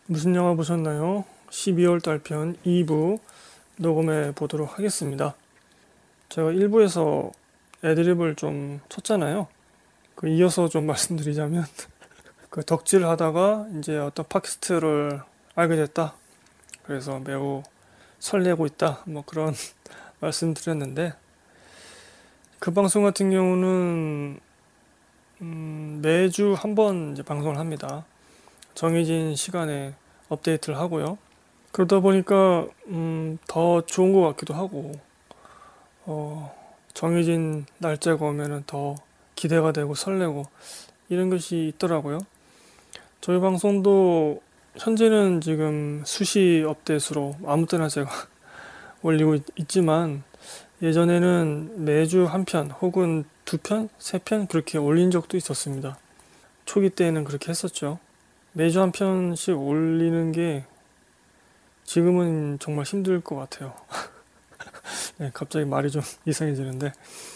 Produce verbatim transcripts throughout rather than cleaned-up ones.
무슨 영화 보셨나요? 십이월 달편 이 부 녹음해 보도록 하겠습니다. 제가 일 부에서 애드립을 좀 쳤잖아요. 그 이어서 좀 말씀드리자면 그 덕질을 하다가 이제 어떤 팟캐스트를 알게 됐다. 그래서 매우 설레고 있다. 뭐 그런 말씀드렸는데 그 방송 같은 경우는 음, 매주 한 번 이제 방송을 합니다. 정해진 시간에 업데이트를 하고요. 그러다 보니까 음, 더 좋은 것 같기도 하고 어, 정해진 날짜가 오면은 더 기대가 되고 설레고 이런 것이 있더라고요. 저희 방송도 현재는 지금 수시 업데이트로 아무 때나 제가 올리고 있, 지만 예전에는 매주 한 편 혹은 두 편, 세 편 그렇게 올린 적도 있었습니다. 초기 때에는 그렇게 했었죠. 매주 한 편씩 올리는 게 지금은 정말 힘들 것 같아요. 네, 갑자기 말이 좀 이상해지는데,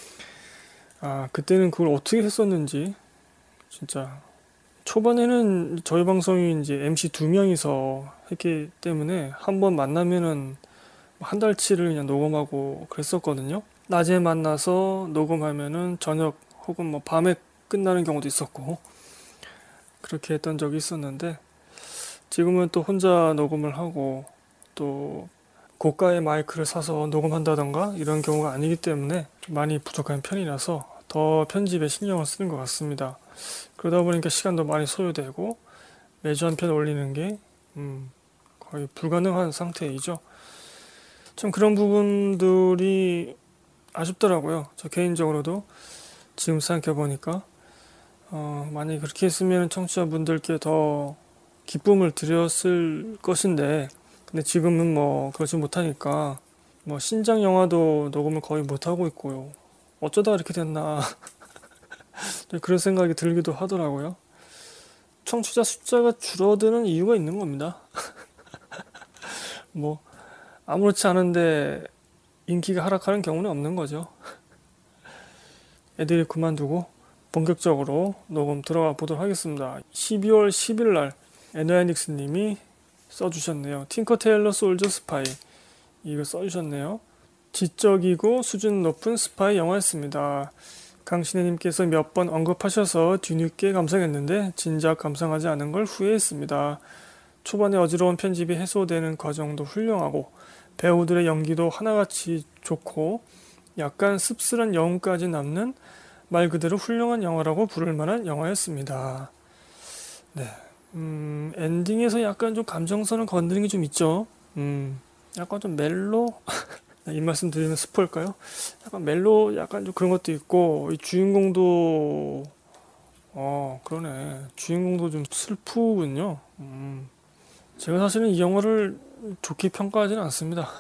아, 그때는 그걸 어떻게 했었는지, 진짜. 초반에는 저희 방송이 이제 엠씨 두 명이서 했기 때문에 한 번 만나면은 한 달치를 그냥 녹음하고 그랬었거든요. 낮에 만나서 녹음하면은 저녁 혹은 뭐 밤에 끝나는 경우도 있었고, 그렇게 했던 적이 있었는데, 지금은 또 혼자 녹음을 하고, 또 고가의 마이크를 사서 녹음한다던가 이런 경우가 아니기 때문에 좀 많이 부족한 편이라서 더 편집에 신경을 쓰는 것 같습니다. 그러다 보니까 시간도 많이 소요되고 매주 한 편 올리는 게 음, 거의 불가능한 상태이죠. 좀 그런 부분들이 아쉽더라고요. 저 개인적으로도 지금 생각해보니까 어, 만약에 그렇게 했으면 청취자분들께 더 기쁨을 드렸을 것인데 근데 지금은 뭐 그러지 못하니까 뭐 신작 영화도 녹음을 거의 못하고 있고요. 어쩌다 이렇게 됐나 그런 생각이 들기도 하더라고요. 청취자 숫자가 줄어드는 이유가 있는 겁니다. 뭐 아무렇지 않은데 인기가 하락하는 경우는 없는 거죠. 애들이 그만두고 본격적으로 녹음 들어가 보도록 하겠습니다. 십이월 십일 날 에너야닉스 님이 써주셨네요. 틴커 테일러 솔저 스파이 이거 써주셨네요. 지적이고 수준 높은 스파이 영화였습니다. 강신혜님께서 몇 번 언급하셔서 뒤늦게 감상했는데 진작 감상하지 않은 걸 후회했습니다. 초반에 어지러운 편집이 해소되는 과정도 훌륭하고 배우들의 연기도 하나같이 좋고 약간 씁쓸한 여운까지 남는 말 그대로 훌륭한 영화라고 부를 만한 영화였습니다. 네. 음, 엔딩에서 약간 좀 감정선을 건드린 게 좀 있죠. 음, 약간 좀 멜로? 이 말씀 드리면 스포일까요? 약간 멜로, 약간 좀 그런 것도 있고, 이 주인공도, 어, 그러네. 주인공도 좀 슬프군요. 음, 제가 사실은 이 영화를 좋게 평가하지는 않습니다.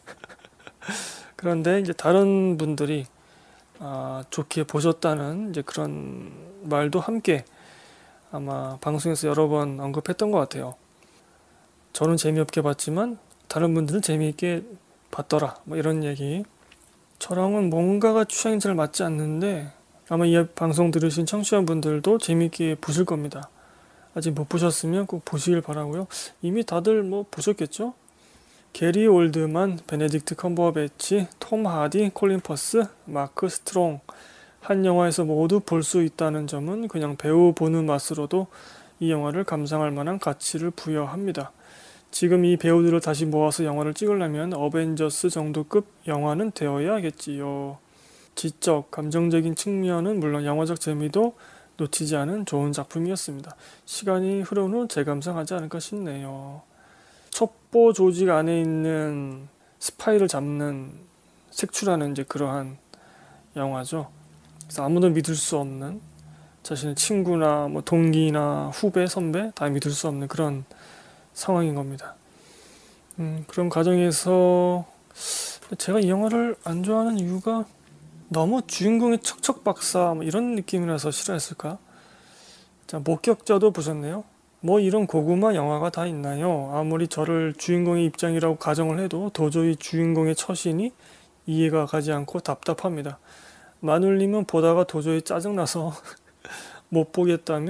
그런데 이제 다른 분들이, 아, 좋게 보셨다는 이제 그런 말도 함께 아마 방송에서 여러 번 언급했던 것 같아요. 저는 재미없게 봤지만 다른 분들은 재미있게 봤더라. 뭐 이런 얘기. 저랑은 뭔가가 취향이 잘 맞지 않는데 아마 이 방송 들으신 청취자분들도 재미있게 보실 겁니다. 아직 못 보셨으면 꼭 보시길 바라고요. 이미 다들 뭐 보셨겠죠? 게리 올드만, 베네딕트 컴버배치, 톰 하디, 콜린 퍼스, 마크 스트롱 한 영화에서 모두 볼 수 있다는 점은 그냥 배우 보는 맛으로도 이 영화를 감상할 만한 가치를 부여합니다. 지금 이 배우들을 다시 모아서 영화를 찍으려면 어벤져스 정도급 영화는 되어야겠지요. 지적, 감정적인 측면은 물론 영화적 재미도 놓치지 않은 좋은 작품이었습니다. 시간이 흐른 후 재감상하지 않을까 싶네요. 첩보 조직 안에 있는 스파이를 잡는 색출하는 이제 그러한 영화죠. 그래서 아무도 믿을 수 없는 자신의 친구나 뭐 동기나 후배, 선배 다 믿을 수 없는 그런 상황인 겁니다. 음, 그런 과정에서 제가 이 영화를 안 좋아하는 이유가 너무 주인공이 척척박사 뭐 이런 느낌이라서 싫어했을까? 자, 목격자도 보셨네요. 뭐 이런 고구마 영화가 다 있나요? 아무리 저를 주인공의 입장이라고 가정을 해도 도저히 주인공의 처신이 이해가 가지 않고 답답합니다. 마눌님은 보다가 도저히 짜증나서 못 보겠다며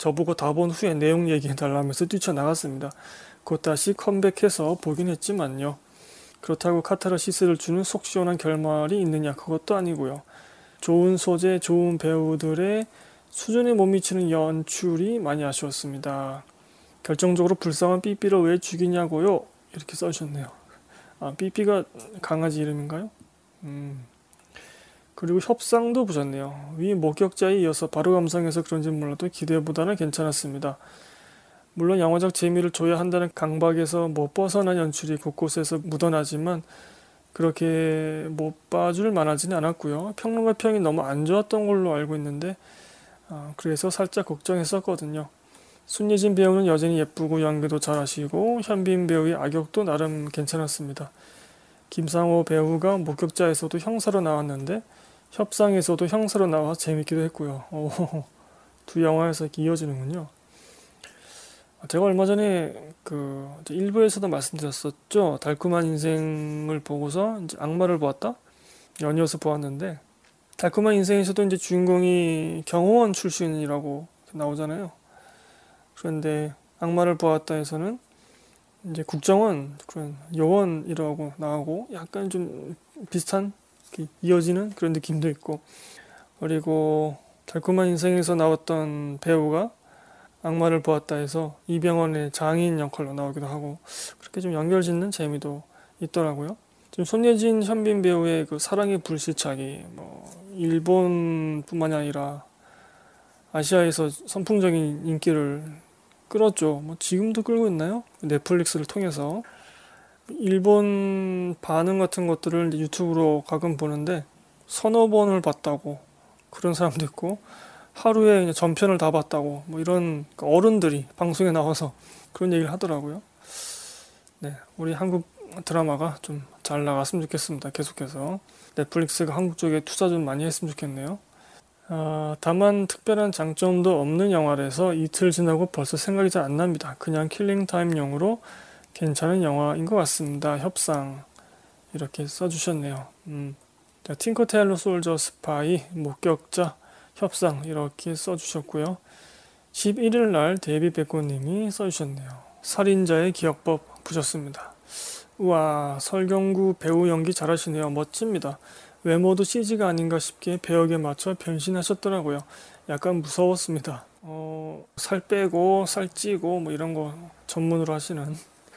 저보고 다 본 후에 내용 얘기해달라면서 뛰쳐나갔습니다. 곧 다시 컴백해서 보긴 했지만요. 그렇다고 카타르시스를 주는 속 시원한 결말이 있느냐, 그것도 아니고요. 좋은 소재, 좋은 배우들의 수준에 못 미치는 연출이 많이 아쉬웠습니다. 결정적으로 불쌍한 삐삐를 왜 죽이냐고요? 이렇게 써주셨네요. 아, 삐삐가 강아지 이름인가요? 음. 그리고 협상도 보셨네요. 위 목격자에 이어서 바로 감상해서 그런지 몰라도 기대보다는 괜찮았습니다. 물론 영화적 재미를 줘야 한다는 강박에서 못 벗어난 연출이 곳곳에서 묻어나지만 그렇게 못 봐줄 만하지는 않았고요. 평론가 평이 너무 안 좋았던 걸로 알고 있는데 어, 그래서 살짝 걱정했었거든요. 손예진 배우는 여전히 예쁘고 연기도 잘하시고 현빈 배우의 악역도 나름 괜찮았습니다. 김상호 배우가 목격자에서도 형사로 나왔는데 협상에서도 형사로 나와서 재밌기도 했고요. 오, 두 영화에서 이렇게 이어지는군요. 제가 얼마 전에 그 일부에서도 말씀드렸었죠. 달콤한 인생을 보고서 이제 악마를 보았다? 연이어서 보았는데 달콤한 인생에서도 이제 주인공이 경호원 출신이라고 나오잖아요. 그런데 악마를 보았다에서는 이제 국정원 그런 요원이라고 나오고 약간 좀 비슷한 이어지는 그런 느낌도 있고, 그리고 달콤한 인생에서 나왔던 배우가 악마를 보았다 해서 이병헌의 장인 역할로 나오기도 하고 그렇게 좀 연결짓는 재미도 있더라고요. 지금 손예진, 현빈 배우의 그 사랑의 불시착이 뭐 일본뿐만이 아니라 아시아에서 선풍적인 인기를 끌었죠. 뭐 지금도 끌고 있나요? 넷플릭스를 통해서. 일본 반응 같은 것들을 유튜브로 가끔 보는데 서너 번을 봤다고 그런 사람도 있고, 하루에 전편을 다 봤다고 뭐 이런 어른들이 방송에 나와서 그런 얘기를 하더라고요. 네, 우리 한국 드라마가 좀 잘 나갔으면 좋겠습니다. 계속해서 넷플릭스가 한국 쪽에 투자 좀 많이 했으면 좋겠네요. 아, 다만 특별한 장점도 없는 영화라서 이틀 지나고 벌써 생각이 잘 안 납니다. 그냥 킬링타임용으로 괜찮은 영화인 것 같습니다. 협상 이렇게 써주셨네요. 음, 틴커 테일러 솔저 스파이, 목격자, 협상 이렇게 써주셨고요. 십일 일 날 데이비 백고님이 써주셨네요. 살인자의 기억법 보셨습니다. 우와, 설경구 배우 연기 잘하시네요. 멋집니다. 외모도 씨지가 아닌가 싶게 배역에 맞춰 변신하셨더라고요. 약간 무서웠습니다. 어, 살 빼고 살 찌고 뭐 이런 거 전문으로 하시는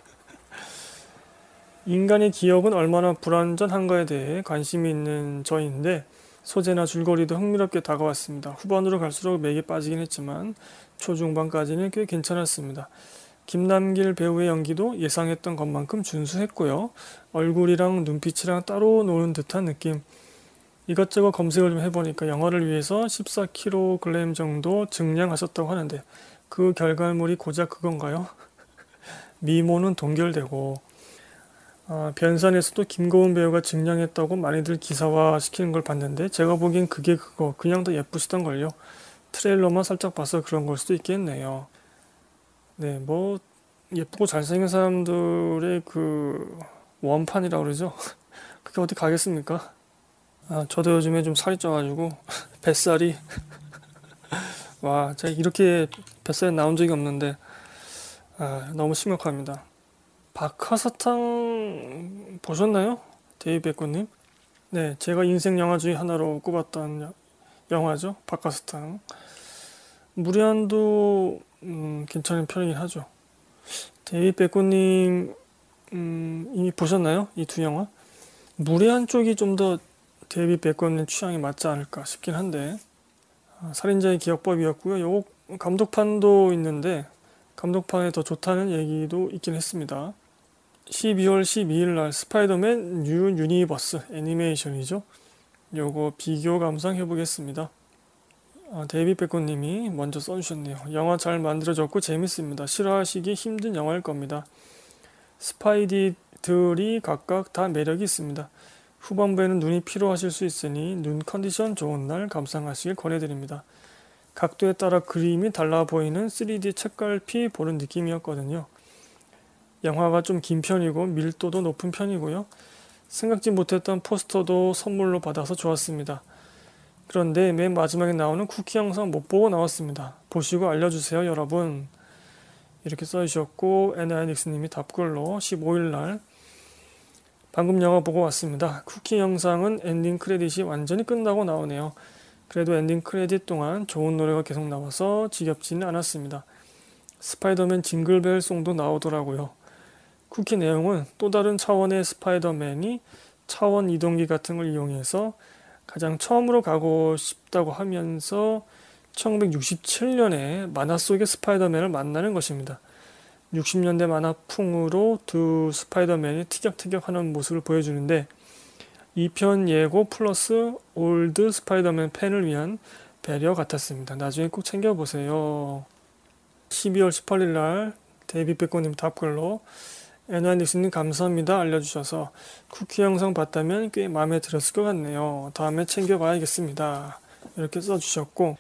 인간의 기억은 얼마나 불완전한가에 대해 관심이 있는 저인데 소재나 줄거리도 흥미롭게 다가왔습니다. 후반으로 갈수록 맥에 빠지긴 했지만 초중반까지는 꽤 괜찮았습니다. 김남길 배우의 연기도 예상했던 것만큼 준수했고요. 얼굴이랑 눈빛이랑 따로 노는 듯한 느낌. 이것저것 검색을 좀 해보니까 영화를 위해서 십사 킬로그램 정도 증량하셨다고 하는데 그 결과물이 고작 그건가요? 미모는 동결되고 아, 변산에서도 김고은 배우가 증량했다고 많이들 기사화 시키는 걸 봤는데 제가 보기엔 그게 그거 그냥 더 예쁘시던걸요. 트레일러만 살짝 봐서 그런 걸 수도 있겠네요. 네, 뭐 예쁘고 잘생긴 사람들의 그 원판이라고 그러죠. 그게 어디 가겠습니까? 아, 저도 요즘에 좀 살이 쪄가지고 뱃살이 와, 제가 이렇게 뱃살이 나온 적이 없는데 아, 너무 심각합니다. 박하사탕 보셨나요? 데이비 백고님? 네, 제가 인생 영화 중에 하나로 꼽았던 여- 영화죠. 박하사탕. 무리한도 음, 괜찮은 편이긴 하죠. 데이비 백고님 음, 이미 보셨나요? 이 두 영화? 무리한 쪽이 좀 더 데이비 백고님 취향이 맞지 않을까 싶긴 한데 아, 살인자의 기억법이었고요. 요거 감독판도 있는데 감독판에 더 좋다는 얘기도 있긴 했습니다. 십이월 십이일 날 스파이더맨 뉴 유니버스 애니메이션이죠. 요거 비교 감상 해보겠습니다. 아, 데이비 백고님이 먼저 써주셨네요. 영화 잘 만들어졌고 재밌습니다. 싫어하시기 힘든 영화일 겁니다. 스파이디들이 각각 다 매력이 있습니다. 후반부에는 눈이 피로하실 수 있으니 눈 컨디션 좋은 날 감상하시길 권해드립니다. 각도에 따라 그림이 달라 보이는 쓰리디 책갈피 보는 느낌이었거든요. 영화가 좀 긴 편이고 밀도도 높은 편이고요. 생각지 못했던 포스터도 선물로 받아서 좋았습니다. 그런데 맨 마지막에 나오는 쿠키 영상 못 보고 나왔습니다. 보시고 알려주세요 여러분. 이렇게 써주셨고, 에나이닉스님이 답글로 십오일날 방금 영화 보고 왔습니다. 쿠키 영상은 엔딩 크레딧이 완전히 끝나고 나오네요. 그래도 엔딩 크레딧 동안 좋은 노래가 계속 나와서 지겹지는 않았습니다. 스파이더맨 징글벨 송도 나오더라고요. 쿠키 내용은 또 다른 차원의 스파이더맨이 차원 이동기 같은 걸 이용해서 가장 처음으로 가고 싶다고 하면서 천구백육십칠년에 만화 속의 스파이더맨을 만나는 것입니다. 육십년대 만화풍으로 두 스파이더맨이 티격태격하는 모습을 보여주는데, 이 편 예고 플러스 올드 스파이더맨 팬을 위한 배려 같았습니다. 나중에 꼭 챙겨보세요. 십이월 십팔일날 데이비백고님 답글로 에나닉스님 감사합니다 알려주셔서 쿠키 영상 봤다면 꽤 마음에 들었을 것 같네요. 다음에 챙겨봐야겠습니다. 이렇게 써주셨고,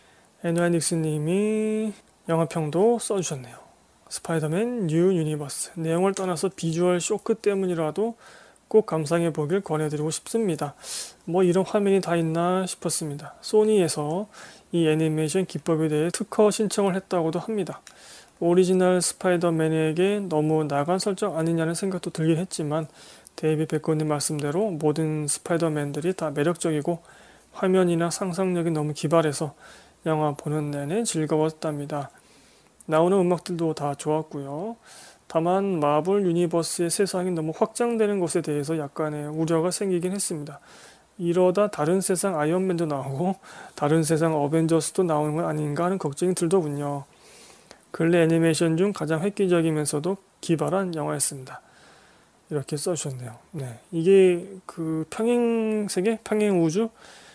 에나닉스님이 영화평도 써주셨네요. 스파이더맨 뉴 유니버스, 내용을 떠나서 비주얼 쇼크 때문이라도 꼭 감상해 보길 권해드리고 싶습니다. 뭐 이런 화면이 다 있나 싶었습니다. 소니에서 이 애니메이션 기법에 대해 특허 신청을 했다고도 합니다. 오리지널 스파이더맨에게 너무 나간 설정 아니냐는 생각도 들긴 했지만, 데이비 백고님 말씀대로 모든 스파이더맨들이 다 매력적이고 화면이나 상상력이 너무 기발해서 영화 보는 내내 즐거웠답니다. 나오는 음악들도 다 좋았고요. 다만 마블 유니버스의 세상이 너무 확장되는 것에 대해서 약간의 우려가 생기긴 했습니다. 이러다 다른 세상 아이언맨도 나오고 다른 세상 어벤져스도 나오는 건 아닌가 하는 걱정이 들더군요. 근래 애니메이션 중 가장 획기적이면서도 기발한 영화였습니다. 이렇게 써주셨네요. 네, 이게 그 평행세계, 평행우주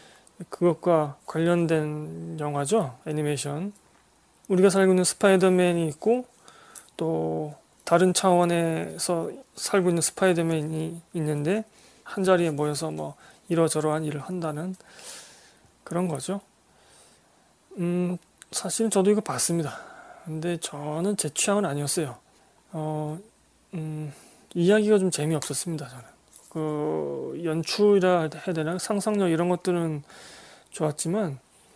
그것과 관련된 영화죠. 애니메이션. 우리가 살고 있는 스파이더맨이 있고 또 다른 차원에서 살고 있는 스파이더맨이 있는데 한 자리에 모여서 뭐 이러저러한 일을 한다는 그런 거죠. 음, 사실은 저도 이거 봤습니다. 근데 저는 제 취향은 아니었어요. 어, 음, 이야기가 좀 재미없었습니다. 저는 그 연출이라 해야 되나, 상상력 이런 것들은 좋았지만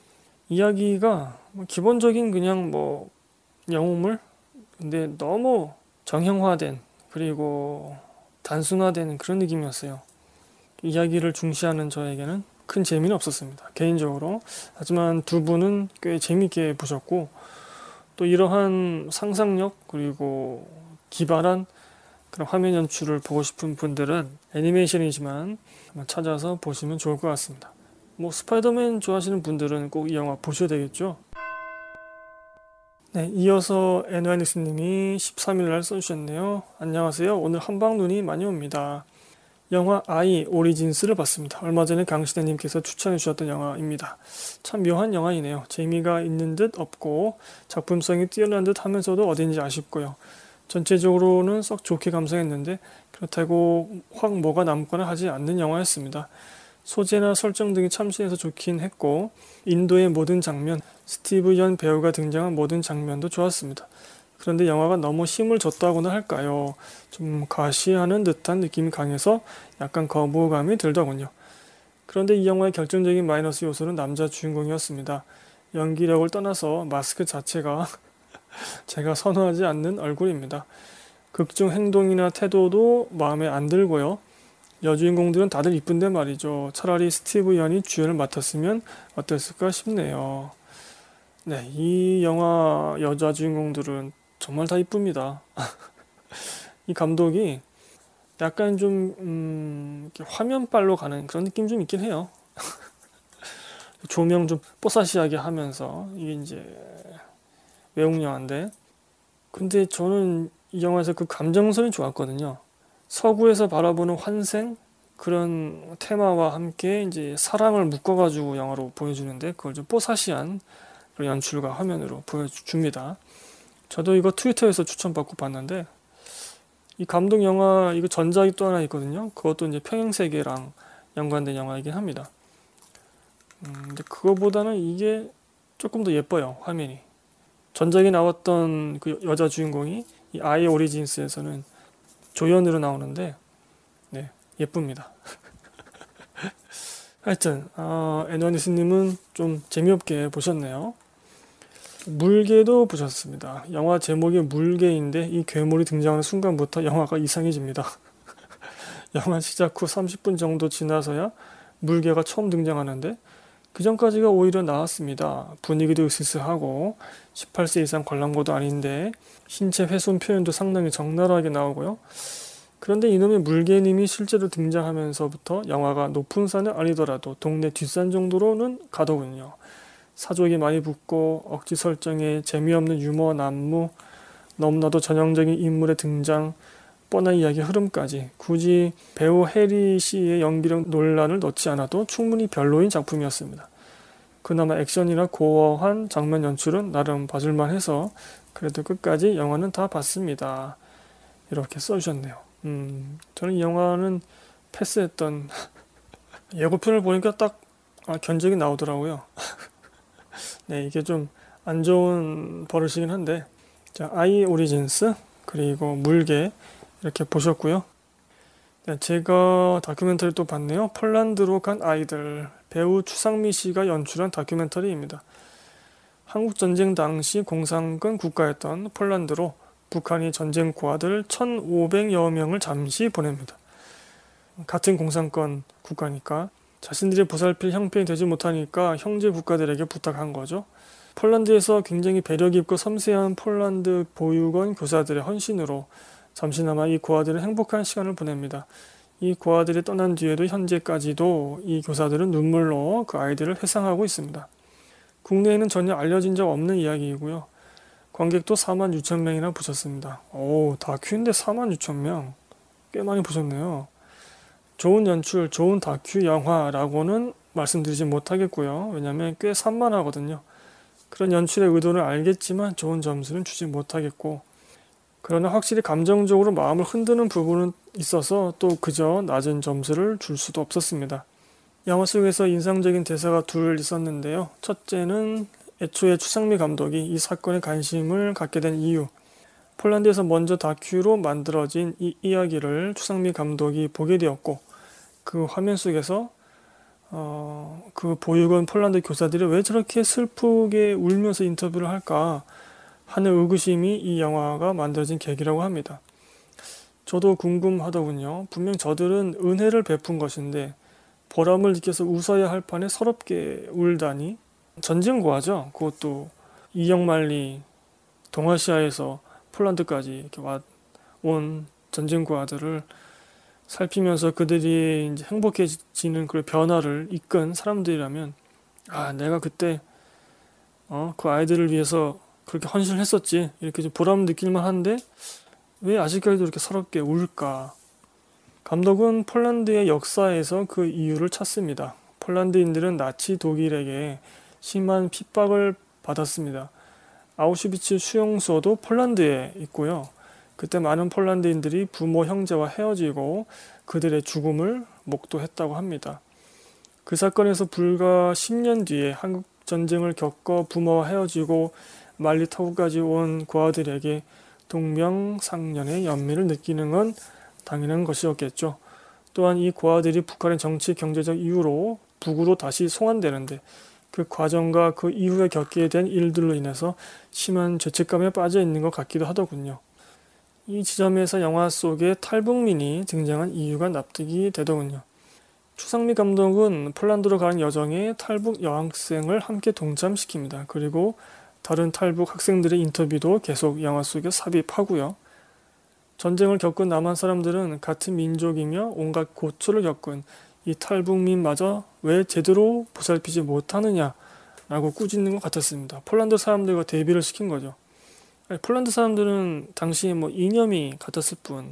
이야기가 기본적인 그냥 뭐 영웅물, 근데 너무 정형화된 그리고 단순화된 그런 느낌이었어요. 이야기를 중시하는 저에게는 큰 재미는 없었습니다, 개인적으로. 하지만 두 분은 꽤 재밌게 보셨고, 또 이러한 상상력 그리고 기발한 그런 화면 연출을 보고 싶은 분들은 애니메이션이지만 한번 찾아서 보시면 좋을 것 같습니다. 뭐 스파이더맨 좋아하시는 분들은 꼭 이 영화 보셔야 되겠죠. 네, 이어서 에누아닉스님이 십삼일날 써주셨네요. 안녕하세요. 오늘 한방눈이 많이 옵니다. 영화 아이 오리진스를 봤습니다. 얼마 전에 강신혜님께서 추천해 주셨던 영화입니다. 참 묘한 영화이네요. 재미가 있는 듯 없고 작품성이 뛰어난 듯 하면서도 어딘지 아쉽고요. 전체적으로는 썩 좋게 감상했는데 그렇다고 확 뭐가 남거나 하지 않는 영화였습니다. 소재나 설정 등이 참신해서 좋긴 했고, 인도의 모든 장면, 스티브 연 배우가 등장한 모든 장면도 좋았습니다. 그런데 영화가 너무 힘을 줬다고나 할까요? 좀 과시하는 듯한 느낌이 강해서 약간 거부감이 들더군요. 그런데 이 영화의 결정적인 마이너스 요소는 남자 주인공이었습니다. 연기력을 떠나서 마스크 자체가 제가 선호하지 않는 얼굴입니다. 극중 행동이나 태도도 마음에 안 들고요. 여주인공들은 다들 이쁜데 말이죠. 차라리 스티브 연이 주연을 맡았으면 어땠을까 싶네요. 네, 이 영화 여자 주인공들은 정말 다 이쁩니다. 이 감독이 약간 좀 음, 화면빨로 가는 그런 느낌 좀 있긴 해요. 조명 좀 뽀사시하게 하면서, 이게 이제 외국 영화인데, 근데 저는 이 영화에서 그 감정선이 좋았거든요. 서구에서 바라보는 환생, 그런 테마와 함께 이제 사랑을 묶어가지고 영화로 보여주는데, 그걸 좀 뽀사시한 그런 연출과 화면으로 보여줍니다. 저도 이거 트위터에서 추천받고 봤는데, 이 감독 영화 이거 전작이 또 하나 있거든요. 그것도 이제 평행세계랑 연관된 영화이긴 합니다. 음, 근데 그거보다는 이게 조금 더 예뻐요, 화면이. 전작에 나왔던 그 여자 주인공이 이 아이 오리진스에서는 조연으로 나오는데, 네, 예쁩니다. 하여튼 어, 애너니스님은 좀 재미없게 보셨네요. 물개도 보셨습니다. 영화 제목이 물개인데 이 괴물이 등장하는 순간부터 영화가 이상해집니다. 영화 시작 후 삼십 분 정도 지나서야 물개가 처음 등장하는데 그 전까지가 오히려 나았습니다. 분위기도 으스스하고 십팔 세 이상 관람가도 아닌데 신체 훼손 표현도 상당히 적나라하게 나오고요. 그런데 이놈의 물개님이 실제로 등장하면서부터 영화가 높은 산은 아니더라도 동네 뒷산 정도로는 가더군요. 사족이 많이 붙고 억지 설정에 재미없는 유머 난무, 너무나도 전형적인 인물의 등장, 뻔한 이야기 흐름까지 굳이 배우 해리 씨의 연기력 논란을 넣지 않아도 충분히 별로인 작품이었습니다. 그나마 액션이나 고어한 장면 연출은 나름 봐줄만 해서 그래도 끝까지 영화는 다 봤습니다. 이렇게 써주셨네요. 음, 저는 이 영화는 패스했던 예고편을 보니까 딱 아, 견적이 나오더라고요. 네, 이게 좀 안 좋은 버릇이긴 한데, 자, 아이 오리진스 그리고 물개 이렇게 보셨고요. 네, 제가 다큐멘터리 또 봤네요. 폴란드로 간 아이들, 배우 추상미 씨가 연출한 다큐멘터리입니다. 한국 전쟁 당시 공산권 국가였던 폴란드로 북한이 전쟁 고아들 천오백여 명을 잠시 보냅니다. 같은 공산권 국가니까 자신들이 보살필 형편이 되지 못하니까 형제 국가들에게 부탁한 거죠. 폴란드에서 굉장히 배려 깊고 섬세한 폴란드 보육원 교사들의 헌신으로 잠시나마 이 고아들은 행복한 시간을 보냅니다. 이 고아들이 떠난 뒤에도 현재까지도 이 교사들은 눈물로 그 아이들을 회상하고 있습니다. 국내에는 전혀 알려진 적 없는 이야기이고요. 관객도 사만 육천 명이나 보셨습니다. 오, 다큐인데 사만 육천 명. 꽤 많이 보셨네요. 좋은 연출, 좋은 다큐 영화라고는 말씀드리지 못하겠고요. 왜냐하면 꽤 산만하거든요. 그런 연출의 의도를 알겠지만 좋은 점수는 주지 못하겠고, 그러나 확실히 감정적으로 마음을 흔드는 부분은 있어서 또 그저 낮은 점수를 줄 수도 없었습니다. 영화 속에서 인상적인 대사가 둘 있었는데요. 첫째는 애초에 추상미 감독이 이 사건에 관심을 갖게 된 이유, 폴란드에서 먼저 다큐로 만들어진 이 이야기를 추상미 감독이 보게 되었고, 그 화면 속에서 어, 그 보육원 폴란드 교사들이 왜 저렇게 슬프게 울면서 인터뷰를 할까 하는 의구심이 이 영화가 만들어진 계기라고 합니다. 저도 궁금하더군요. 분명 저들은 은혜를 베푼 것인데 보람을 느껴서 웃어야 할 판에 서럽게 울다니. 전쟁고아죠. 그것도 이영만리 동아시아에서 폴란드까지 이렇게 와 온 전쟁고아들을 살피면서 그들이 이제 행복해지는 그 변화를 이끈 사람들이라면, 아, 내가 그때 어, 그 아이들을 위해서 그렇게 헌신을 했었지, 이렇게 좀 보람 느낄만 한데 왜 아직까지도 이렇게 서럽게 울까? 감독은 폴란드의 역사에서 그 이유를 찾습니다. 폴란드인들은 나치 독일에게 심한 핍박을 받았습니다. 아우슈비츠 수용소도 폴란드에 있고요. 그때 많은 폴란드인들이 부모 형제와 헤어지고 그들의 죽음을 목도했다고 합니다. 그 사건에서 불과 십 년 뒤에 한국 전쟁을 겪어 부모와 헤어지고 말리 타고까지 온 고아들에게 동명상련의 연민을 느끼는 건 당연한 것이었겠죠. 또한 이 고아들이 북한의 정치 경제적 이유로 북으로 다시 송환되는데 그 과정과 그 이후에 겪게 된 일들로 인해서 심한 죄책감에 빠져 있는 것 같기도 하더군요. 이 지점에서 영화 속에 탈북민이 등장한 이유가 납득이 되더군요. 추상미 감독은 폴란드로 가는 여정에 탈북 여학생을 함께 동참시킵니다. 그리고 다른 탈북 학생들의 인터뷰도 계속 영화 속에 삽입하고요. 전쟁을 겪은 남한 사람들은 같은 민족이며 온갖 고초를 겪은 이 탈북민마저 왜 제대로 보살피지 못하느냐라고 꾸짖는 것 같았습니다. 폴란드 사람들과 대비를 시킨 거죠. 폴란드 사람들은 당시에 뭐 이념이 같았을 뿐,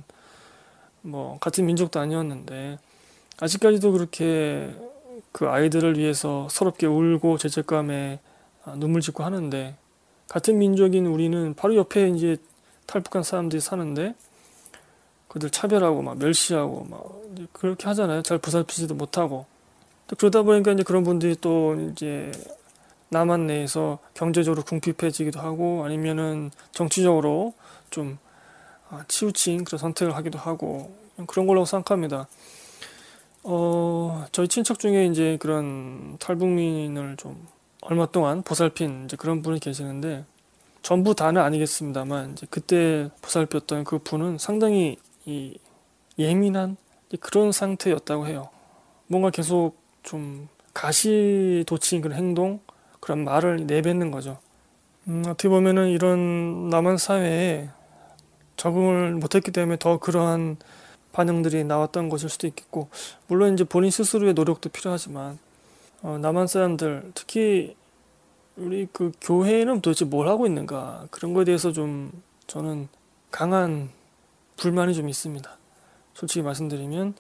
뭐 같은 민족도 아니었는데 아직까지도 그렇게 그 아이들을 위해서 서럽게 울고 죄책감에 눈물 짓고 하는데, 같은 민족인 우리는 바로 옆에 이제 탈북한 사람들이 사는데 그들 차별하고 막 멸시하고 막 그렇게 하잖아요. 잘 보살피지도 못하고. 또 그러다 보니까 이제 그런 분들이 또 이제 남한 내에서 경제적으로 궁핍해지기도 하고 아니면은 정치적으로 좀 치우친 그런 선택을 하기도 하고 그런 걸로 생각합니다. 어, 저희 친척 중에 이제 그런 탈북민을 좀 얼마 동안 보살핀 이제 그런 분이 계시는데, 전부 다는 아니겠습니다만, 이제 그때 보살폈던 그 분은 상당히 이 예민한 그런 상태였다고 해요. 뭔가 계속 좀 가시돋친 그런 행동, 그런 말을 내뱉는 거죠. 음, 어떻게 보면은 이런 남한 사회에 적응을 못했기 때문에 더 그러한 반응들이 나왔던 것일 수도 있겠고, 물론 이제 본인 스스로의 노력도 필요하지만, 어, 남한 사람들, 특히 우리 그 교회는 도대체 뭘 하고 있는가, 그런 거에 대해서 좀 저는 강한 불만이 좀 있습니다. 솔직히 말씀드리면,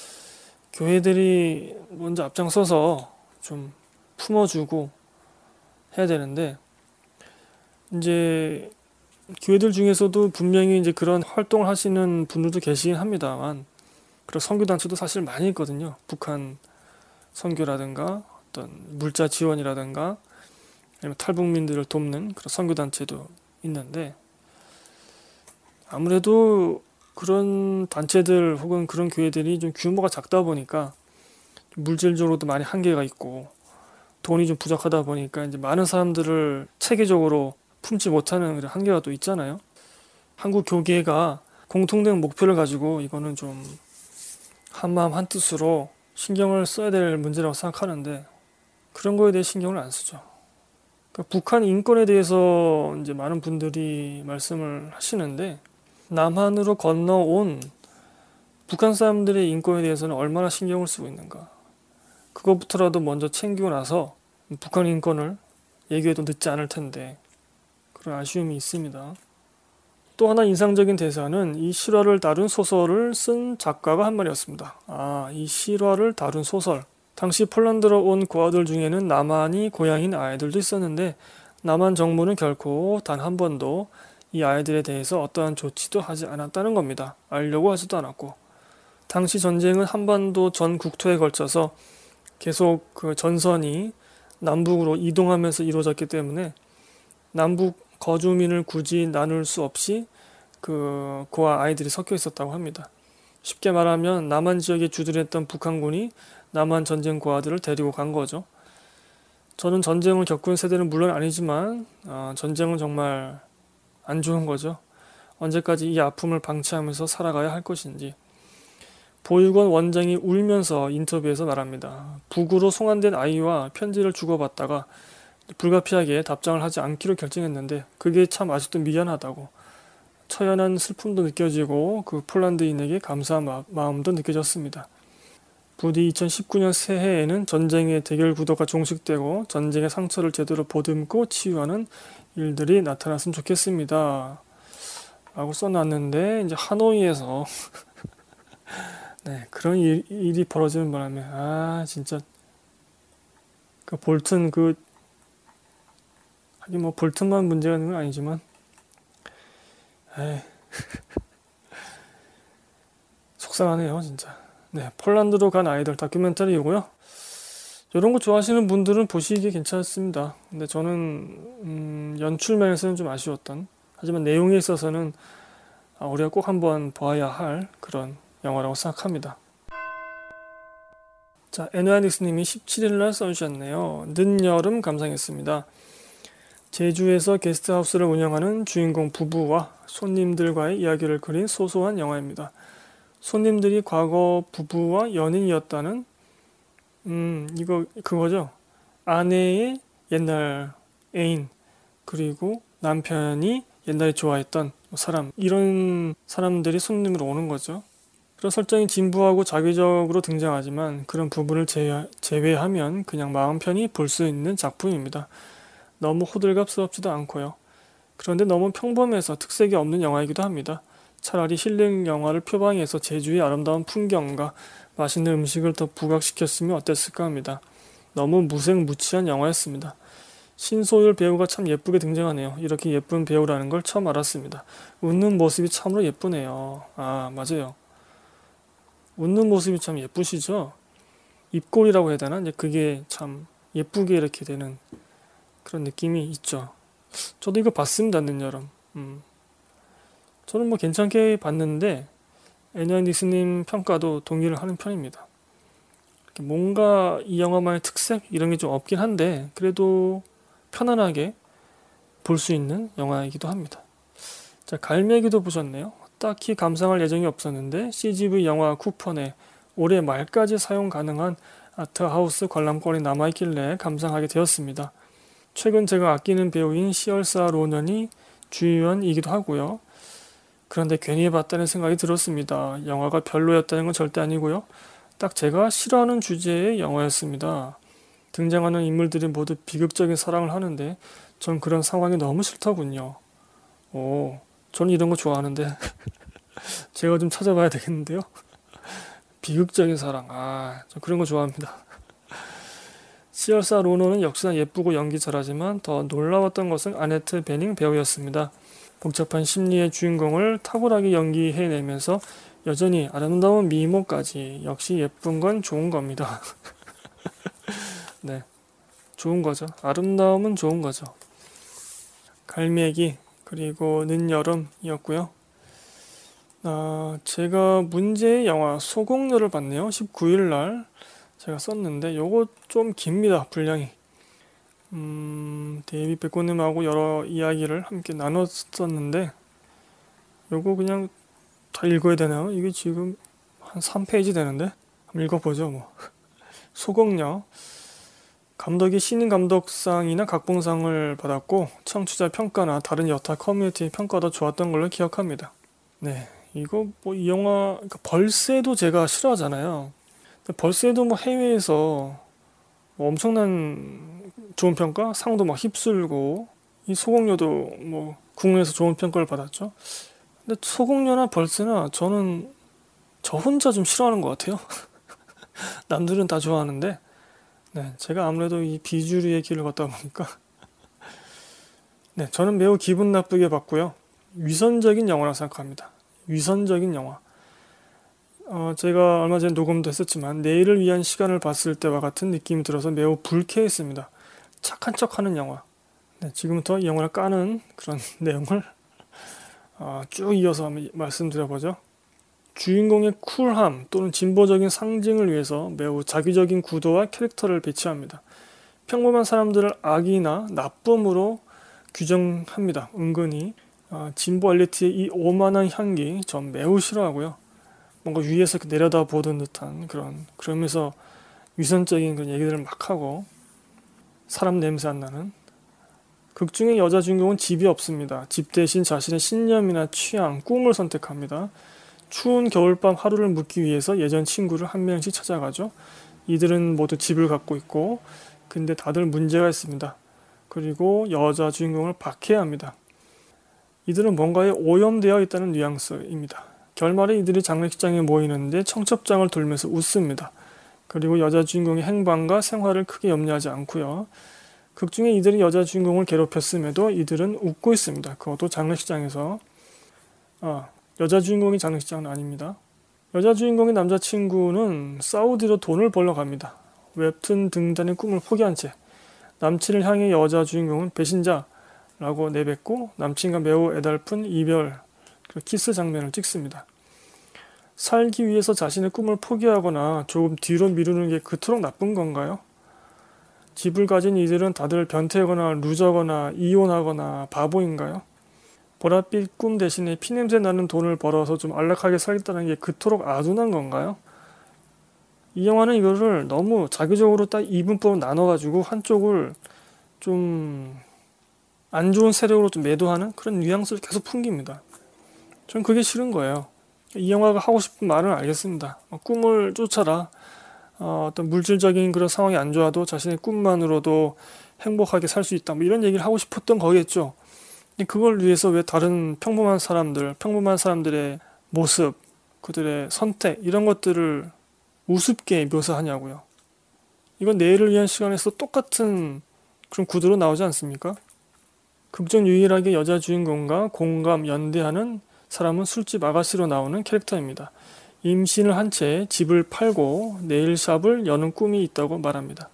교회들이 먼저 앞장서서 좀 품어주고 해야 되는데, 이제 교회들 중에서도 분명히 이제 그런 활동을 하시는 분들도 계시긴 합니다만, 그런 선교단체도 사실 많이 있거든요. 북한 선교라든가 어떤 물자 지원이라든가 아니면 탈북민들을 돕는 그런 선교단체도 있는데, 아무래도 그런 단체들 혹은 그런 교회들이 좀 규모가 작다 보니까 물질적으로도 많이 한계가 있고 돈이 좀 부족하다 보니까 이제 많은 사람들을 체계적으로 품지 못하는 그런 한계가 또 있잖아요. 한국 교계가 공통된 목표를 가지고 이거는 좀 한마음 한뜻으로 신경을 써야 될 문제라고 생각하는데, 그런 거에 대해 신경을 안 쓰죠. 그러니까 북한 인권에 대해서 이제 많은 분들이 말씀을 하시는데, 남한으로 건너온 북한 사람들의 인권에 대해서는 얼마나 신경을 쓰고 있는가. 그것부터라도 먼저 챙기고 나서 북한 인권을 얘기해도 늦지 않을 텐데, 그런 아쉬움이 있습니다. 또 하나 인상적인 대사는 이 실화를 다룬 소설을 쓴 작가가 한 말이었습니다. 아, 이 실화를 다룬 소설. 당시 폴란드로 온 고아들 중에는 남한이 고향인 아이들도 있었는데, 남한 정부는 결코 단 한 번도 이 아이들에 대해서 어떠한 조치도 하지 않았다는 겁니다. 알려고 하지도 않았고. 당시 전쟁은 한반도 전 국토에 걸쳐서 계속 그 전선이 남북으로 이동하면서 이루어졌기 때문에 남북 거주민을 굳이 나눌 수 없이 그 고아 아이들이 섞여 있었다고 합니다. 쉽게 말하면 남한 지역에 주둔했던 북한군이 남한 전쟁 고아들을 데리고 간 거죠. 저는 전쟁을 겪은 세대는 물론 아니지만 어, 전쟁은 정말 안 좋은 거죠. 언제까지 이 아픔을 방치하면서 살아가야 할 것인지. 보육원 원장이 울면서 인터뷰에서 말합니다. 북으로 송환된 아이와 편지를 주고받다가 불가피하게 답장을 하지 않기로 결정했는데, 그게 참 아직도 미안하다고, 처연한 슬픔도 느껴지고 그 폴란드인에게 감사한 마, 마음도 느껴졌습니다. 부디 이천십구 년 새해에는 전쟁의 대결 구도가 종식되고 전쟁의 상처를 제대로 보듬고 치유하는 일들이 나타났으면 좋겠습니다. 라고 써놨는데, 이제 하노이에서 네, 그런 일, 일이 벌어지는 바람에, 아, 진짜, 그 볼튼, 그, 하긴 뭐 볼튼만 문제가 있는 건 아니지만, 에이, 속상하네요, 진짜. 네, 폴란드로 간 아이들 다큐멘터리이고요. 이런 거 좋아하시는 분들은 보시기에 괜찮습니다. 근데 저는, 음, 연출 면에서는 좀 아쉬웠던, 하지만 내용에 있어서는, 아, 우리가 꼭 한번 봐야 할 그런 영화라고 생각합니다. 자, 애누아닉스님이 십칠 일날 써주셨네요. 늦여름 감상했습니다. 제주에서 게스트하우스를 운영하는 주인공 부부와 손님들과의 이야기를 그린 소소한 영화입니다. 손님들이 과거 부부와 연인이었다는, 음, 이거, 그거죠. 아내의 옛날 애인, 그리고 남편이 옛날에 좋아했던 사람, 이런 사람들이 손님으로 오는 거죠. 그런 설정이 진부하고 자기적으로 등장하지만 그런 부분을 제외, 제외하면 그냥 마음 편히 볼 수 있는 작품입니다. 너무 호들갑스럽지도 않고요. 그런데 너무 평범해서 특색이 없는 영화이기도 합니다. 차라리 힐링 영화를 표방해서 제주의 아름다운 풍경과 맛있는 음식을 더 부각시켰으면 어땠을까 합니다. 너무 무색무취한 영화였습니다. 신소율 배우가 참 예쁘게 등장하네요. 이렇게 예쁜 배우라는 걸 처음 알았습니다. 웃는 모습이 참으로 예쁘네요. 아, 맞아요. 웃는 모습이 참 예쁘시죠? 입꼬리라고 해야 되나? 이제 그게 참 예쁘게 이렇게 되는 그런 느낌이 있죠. 저도 이거 봤습니다, 늦여름. 음. 저는 뭐 괜찮게 봤는데, 애니안디스님 평가도 동의를 하는 편입니다. 뭔가 이 영화만의 특색 이런 게 좀 없긴 한데 그래도 편안하게 볼 수 있는 영화이기도 합니다. 자, 갈매기도 보셨네요. 딱히 감상할 예정이 없었는데 씨지브이 영화 쿠폰에 올해 말까지 사용 가능한 아트하우스 관람권이 남아있길래 감상하게 되었습니다. 최근 제가 아끼는 배우인 시얼사 로넌이 주연이기도 하고요. 그런데 괜히 봤다는 생각이 들었습니다. 영화가 별로였다는 건 절대 아니고요. 딱 제가 싫어하는 주제의 영화였습니다. 등장하는 인물들이 모두 비극적인 사랑을 하는데 전 그런 상황이 너무 싫더군요. 오, 저는 이런 거 좋아하는데 제가 좀 찾아봐야 되겠는데요. 비극적인 사랑, 아, 저 그런 거 좋아합니다. 시얼사 로너는 역시나 예쁘고 연기 잘하지만 더 놀라웠던 것은 아네트 베닝 배우였습니다. 복잡한 심리의 주인공을 탁월하게 연기해내면서 여전히 아름다운 미모까지 역시 예쁜 건 좋은 겁니다. 네, 좋은 거죠. 아름다움은 좋은 거죠. 갈매기 그리고 늦여름이었고요. 아, 제가 문제의 영화 소공녀를 봤네요. 십구 일 날 제가 썼는데 요거 좀 깁니다. 분량이. 음, 데이비 백고님하고 여러 이야기를 함께 나눴었는데 요거 그냥 다 읽어야 되나요? 이게 지금 한 삼 페이지 되는데 한번 읽어보죠 뭐. 소공녀 감독이 신인 감독상이나 각본상을 받았고 청취자 평가나 다른 여타 커뮤니티 평가도 좋았던 걸로 기억합니다. 네, 이거 뭐 이 영화 그러니까 벌새도 제가 싫어하잖아요. 벌새도 뭐 해외에서 뭐 엄청난 좋은 평가, 상도 막 휩쓸고 이 소공녀도 뭐 국내에서 좋은 평가를 받았죠. 근데 소공녀나 벌새나 저는 저 혼자 좀 싫어하는 것 같아요. 남들은 다 좋아하는데 네, 제가 아무래도 이 비주류의 길을 걷다 보니까 네, 저는 매우 기분 나쁘게 봤고요. 위선적인 영화라고 생각합니다. 위선적인 영화. 어, 제가 얼마 전에 녹음도 했었지만 내일을 위한 시간을 봤을 때와 같은 느낌이 들어서 매우 불쾌했습니다. 착한 척하는 영화. 네, 지금부터 이 영화를 까는 그런 내용을 어, 쭉 이어서 한번 말씀드려보죠. 주인공의 쿨함 또는 진보적인 상징을 위해서 매우 자기적인 구도와 캐릭터를 배치합니다. 평범한 사람들을 악이나 나쁨으로 규정합니다. 은근히 어, 진보 엘리트의 이 오만한 향기 전 매우 싫어하고요. 뭔가 위에서 내려다 보던 듯한 그런 그러면서 위선적인 그런 얘기들을 막 하고 사람 냄새 안 나는 극 중의 여자 주인공은 집이 없습니다. 집 대신 자신의 신념이나 취향, 꿈을 선택합니다. 추운 겨울밤 하루를 묵기 위해서 예전 친구를 한 명씩 찾아가죠. 이들은 모두 집을 갖고 있고 근데 다들 문제가 있습니다. 그리고 여자 주인공을 박해야 합니다. 이들은 뭔가에 오염되어 있다는 뉘앙스입니다. 결말에 이들이 장례식장에 모이는데 청첩장을 돌면서 웃습니다. 그리고 여자 주인공의 행방과 생활을 크게 염려하지 않고요. 극중에 이들이 여자 주인공을 괴롭혔음에도 이들은 웃고 있습니다. 그것도 장례식장에서. 아, 여자 주인공이 장례식장은 아닙니다. 여자 주인공의 남자친구는 사우디로 돈을 벌러 갑니다. 웹툰 등단의 꿈을 포기한 채 남친을 향해 여자 주인공은 배신자라고 내뱉고 남친과 매우 애달픈 이별 키스 장면을 찍습니다. 살기 위해서 자신의 꿈을 포기하거나 조금 뒤로 미루는 게 그토록 나쁜 건가요? 집을 가진 이들은 다들 변태거나 루저거나 이혼하거나 바보인가요? 보랏빛 꿈 대신에 피냄새 나는 돈을 벌어서 좀 안락하게 살겠다는 게 그토록 아둔한 건가요? 이 영화는 이거를 너무 자기적으로 딱 이분법으로 나눠가지고 한쪽을 좀 안 좋은 세력으로 좀 매도하는 그런 뉘앙스를 계속 풍깁니다. 전 그게 싫은 거예요. 이 영화가 하고 싶은 말은 알겠습니다. 어, 꿈을 쫓아라. 어, 어떤 물질적인 그런 상황이 안 좋아도 자신의 꿈만으로도 행복하게 살 수 있다. 뭐 이런 얘기를 하고 싶었던 거겠죠. 근데 그걸 위해서 왜 다른 평범한 사람들, 평범한 사람들의 모습, 그들의 선택 이런 것들을 우습게 묘사하냐고요. 이건 내일을 위한 시간에서 똑같은 그런 구도로 나오지 않습니까? 극중 유일하게 여자 주인공과 공감, 연대하는 사람은 술집 아가씨로 나오는 캐릭터입니다. 임신을 한 채 집을 팔고 네일샵을 여는 꿈이 있다고 말합니다.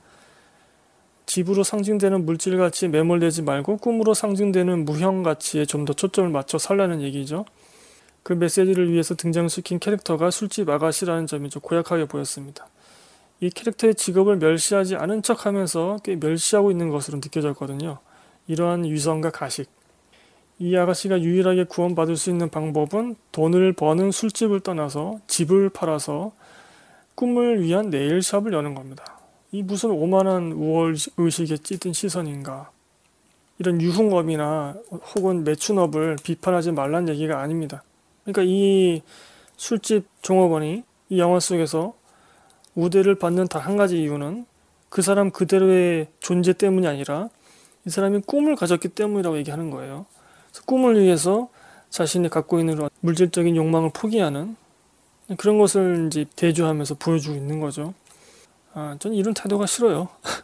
집으로 상징되는 물질가치에 매몰되지 말고 꿈으로 상징되는 무형가치에 좀 더 초점을 맞춰 살라는 얘기죠. 그 메시지를 위해서 등장시킨 캐릭터가 술집 아가씨라는 점이 좀 고약하게 보였습니다. 이 캐릭터의 직업을 멸시하지 않은 척하면서 꽤 멸시하고 있는 것으로 느껴졌거든요. 이러한 위선과 가식. 이 아가씨가 유일하게 구원받을 수 있는 방법은 돈을 버는 술집을 떠나서 집을 팔아서 꿈을 위한 네일샵을 여는 겁니다. 이 무슨 오만한 우월의식에 찌든 시선인가. 이런 유흥업이나 혹은 매춘업을 비판하지 말란 얘기가 아닙니다. 그러니까 이 술집 종업원이 이 영화 속에서 우대를 받는 단 한 가지 이유는 그 사람 그대로의 존재 때문이 아니라 이 사람이 꿈을 가졌기 때문이라고 얘기하는 거예요. 그래서 꿈을 위해서 자신이 갖고 있는 물질적인 욕망을 포기하는 그런 것을 이제 대조하면서 보여주고 있는 거죠. 아, 전 이런 태도가 싫어요.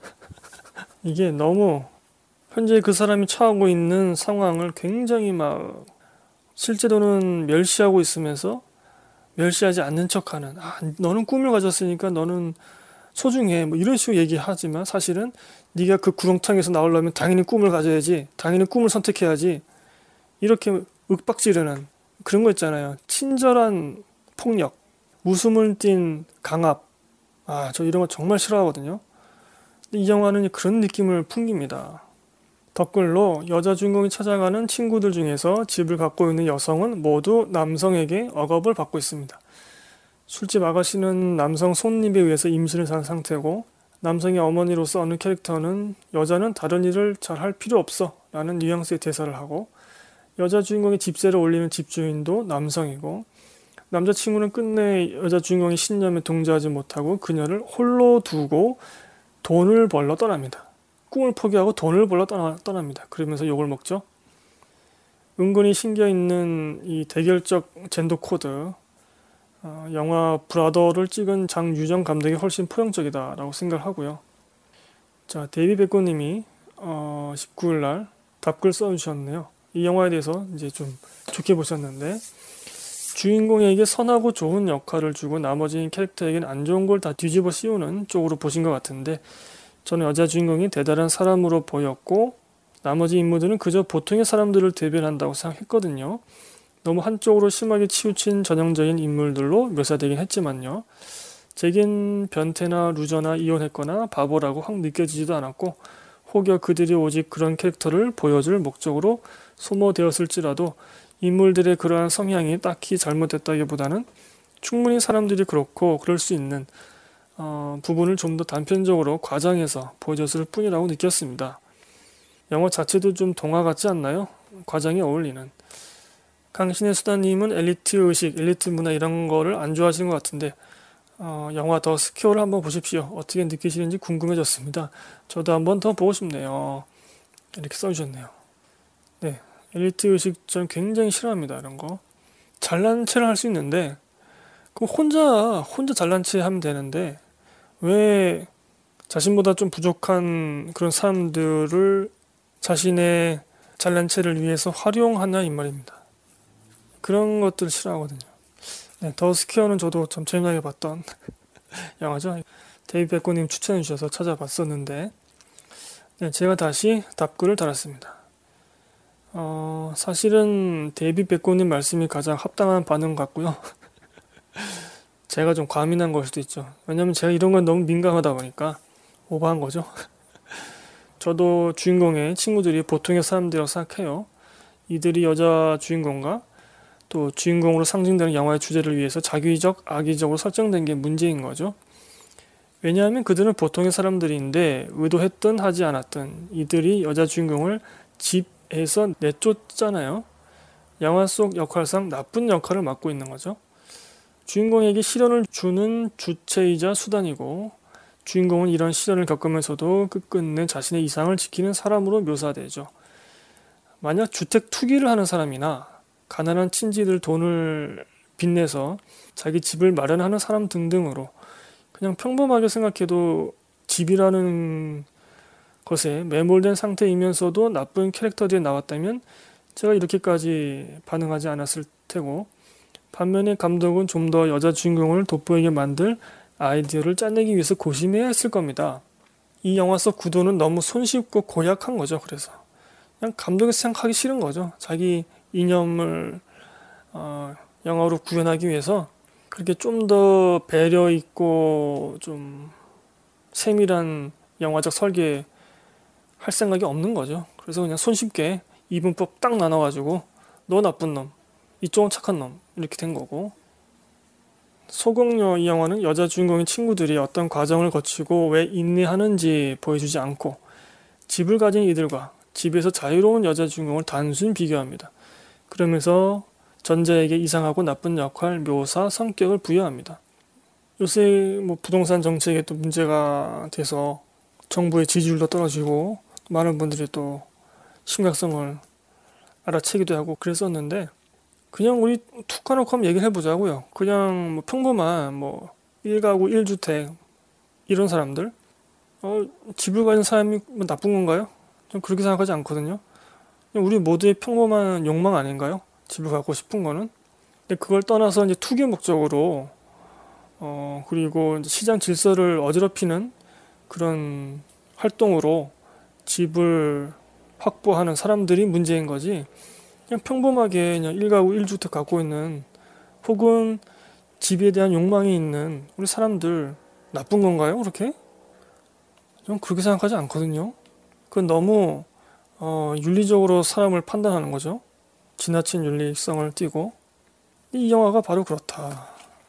이게 너무 현재 그 사람이 처하고 있는 상황을 굉장히 막 실제로는 멸시하고 있으면서 멸시하지 않는 척하는, 아, 너는 꿈을 가졌으니까 너는 소중해, 뭐 이런 식으로 얘기하지만 사실은 네가 그 구렁텅이에서 나오려면 당연히 꿈을 가져야지, 당연히 꿈을 선택해야지, 이렇게 윽박지르는 그런 거 있잖아요. 친절한 폭력, 웃음을 띤 강압. 아, 저 이런 거 정말 싫어하거든요. 근데 이 영화는 그런 느낌을 풍깁니다. 댓글로 여자 주인공이 찾아가는 친구들 중에서 집을 갖고 있는 여성은 모두 남성에게 억압을 받고 있습니다. 술집 아가씨는 남성 손님에 의해서 임신을 산 상태고, 남성의 어머니로서 어느 캐릭터는 여자는 다른 일을 잘 할 필요 없어 라는 뉘앙스의 대사를 하고, 여자 주인공이 집세를 올리는 집주인도 남성이고, 남자친구는 끝내 여자 주인공의 신념에 동조하지 못하고 그녀를 홀로 두고 돈을 벌러 떠납니다. 꿈을 포기하고 돈을 벌러 떠나, 떠납니다. 그러면서 욕을 먹죠. 은근히 신겨있는 이 대결적 젠더 코드, 어, 영화 브라더를 찍은 장유정 감독이 훨씬 포용적이다 라고 생각을 하고요. 자, 데이비 백고님이 어, 십구 일날 답글 써주셨네요. 이 영화에 대해서 이제 좀 좋게 보셨는데, 주인공에게 선하고 좋은 역할을 주고 나머지 캐릭터에게는 안 좋은 걸 다 뒤집어 씌우는 쪽으로 보신 것 같은데, 저는 여자 주인공이 대단한 사람으로 보였고 나머지 인물들은 그저 보통의 사람들을 대변한다고 생각했거든요. 너무 한쪽으로 심하게 치우친 전형적인 인물들로 묘사되긴 했지만요. 제겐 변태나 루저나 이혼했거나 바보라고 확 느껴지지도 않았고, 혹여 그들이 오직 그런 캐릭터를 보여줄 목적으로 소모되었을지라도 인물들의 그러한 성향이 딱히 잘못됐다기보다는 충분히 사람들이 그렇고 그럴 수 있는 어, 부분을 좀 더 단편적으로 과장해서 보여줬을 뿐이라고 느꼈습니다. 영화 자체도 좀 동화 같지 않나요? 과장에 어울리는. 강신의 수다님은 엘리트 의식, 엘리트 문화 이런 거를 안 좋아하시는 것 같은데, 어, 영화 더 스퀘어를 한번 보십시오. 어떻게 느끼시는지 궁금해졌습니다. 저도 한번 더 보고 싶네요. 이렇게 써주셨네요. 네, 엘리트 의식 전 굉장히 싫어합니다. 이런 거. 잘난 체를 할 수 있는데, 그럼 혼자 혼자 잘난 체 하면 되는데 왜 자신보다 좀 부족한 그런 사람들을 자신의 잘난 체를 위해서 활용하냐 이 말입니다. 그런 것들 싫어하거든요. 네, 더 스퀘어는 저도 참 재미나게 봤던 영화죠. 데이비 백고님 추천해 주셔서 찾아봤었는데, 네, 제가 다시 답글을 달았습니다. 어, 사실은 데이비 백고님 말씀이 가장 합당한 반응 같고요. 제가 좀 과민한 걸 수도 있죠. 왜냐면 제가 이런 건 너무 민감하다 보니까 오버한 거죠. 저도 주인공의 친구들이 보통의 사람들이라고 생각해요. 이들이 여자 주인공과 또 주인공으로 상징되는 영화의 주제를 위해서 자기적, 악의적으로 설정된 게 문제인 거죠. 왜냐하면 그들은 보통의 사람들인데 의도했든 하지 않았든 이들이 여자 주인공을 집에서 내쫓잖아요. 영화 속 역할상 나쁜 역할을 맡고 있는 거죠. 주인공에게 시련을 주는 주체이자 수단이고, 주인공은 이런 시련을 겪으면서도 끝끝내 자신의 이상을 지키는 사람으로 묘사되죠. 만약 주택 투기를 하는 사람이나 가난한 친지들 돈을 빚내서 자기 집을 마련하는 사람 등등으로 그냥 평범하게 생각해도 집이라는 것에 매몰된 상태이면서도 나쁜 캐릭터들이 나왔다면 제가 이렇게까지 반응하지 않았을 테고, 반면에 감독은 좀 더 여자 주인공을 돋보이게 만들 아이디어를 짜내기 위해서 고심해야 했을 겁니다. 이 영화 속 구도는 너무 손쉽고 고약한 거죠. 그래서 그냥 감독이 생각하기 싫은 거죠. 자기 이념을 어, 영화로 구현하기 위해서 그렇게 좀 더 배려 있고 좀 세밀한 영화적 설계 할 생각이 없는 거죠. 그래서 그냥 손쉽게 이분법 딱 나눠가지고 너 나쁜 놈, 이쪽은 착한 놈 이렇게 된 거고, 소공녀 이 영화는 여자 주인공의 친구들이 어떤 과정을 거치고 왜 인내하는지 보여주지 않고 집을 가진 이들과 집에서 자유로운 여자 주인공을 단순히 비교합니다. 그러면서 전자에게 이상하고 나쁜 역할, 묘사, 성격을 부여합니다. 요새 뭐 부동산 정책에 또 문제가 돼서 정부의 지지율도 떨어지고 많은 분들이 또 심각성을 알아채기도 하고 그랬었는데, 그냥 우리 툭 까놓고 한번 얘기를 해보자고요. 그냥 뭐 평범한 뭐 일 가구 일 주택 이런 사람들, 어, 집을 가진 사람이 뭐 나쁜 건가요? 좀 그렇게 생각하지 않거든요. 그냥 우리 모두의 평범한 욕망 아닌가요? 집을 갖고 싶은 거는. 근데 그걸 떠나서 이제 투기 목적으로 어 그리고 이제 시장 질서를 어지럽히는 그런 활동으로 집을 확보하는 사람들이 문제인 거지, 그냥 평범하게 그냥 일 가구 일 주택 갖고 있는 혹은 집에 대한 욕망이 있는 우리 사람들 나쁜 건가요? 그렇게? 좀 그렇게 생각하지 않거든요. 그건 너무 어, 윤리적으로 사람을 판단하는 거죠. 지나친 윤리성을 띠고. 이 영화가 바로 그렇다.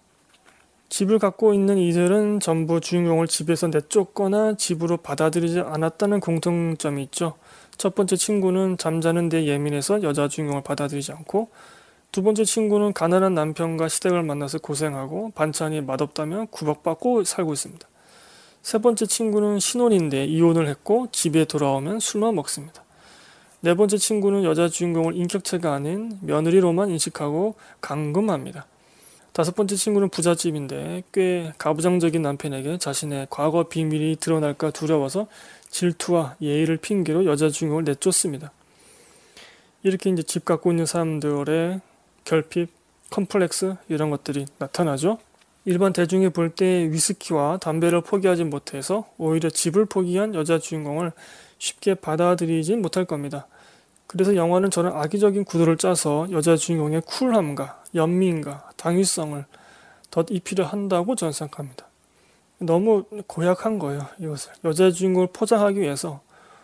집을 갖고 있는 이들은 전부 주인공을 집에서 내쫓거나 집으로 받아들이지 않았다는 공통점이 있죠. 첫 번째 친구는 잠자는 데 예민해서 여자 주인공을 받아들이지 않고, 두 번째 친구는 가난한 남편과 시댁을 만나서 고생하고 반찬이 맛없다며 구박받고 살고 있습니다. 세 번째 친구는 신혼인데 이혼을 했고 집에 돌아오면 술만 먹습니다. 네 번째 친구는 여자 주인공을 인격체가 아닌 며느리로만 인식하고 감금합니다. 다섯 번째 친구는 부잣집인데 꽤 가부장적인 남편에게 자신의 과거 비밀이 드러날까 두려워서 질투와 예의를 핑계로 여자 주인공을 내쫓습니다. 이렇게 이제 집 갖고 있는 사람들의 결핍, 컴플렉스 이런 것들이 나타나죠. 일반 대중이 볼 때 위스키와 담배를 포기하지 못해서 오히려 집을 포기한 여자 주인공을 쉽게 받아들이지 못할 겁니다. 그래서 영화는 저런 악의적인 구도를 짜서 여자 주인공의 쿨함과 연민과 당위성을 덧입히려 한다고 저는 생각합니다. 너무 고약한 거예요, 이것을. 여자 주인공을 포장하기 위해서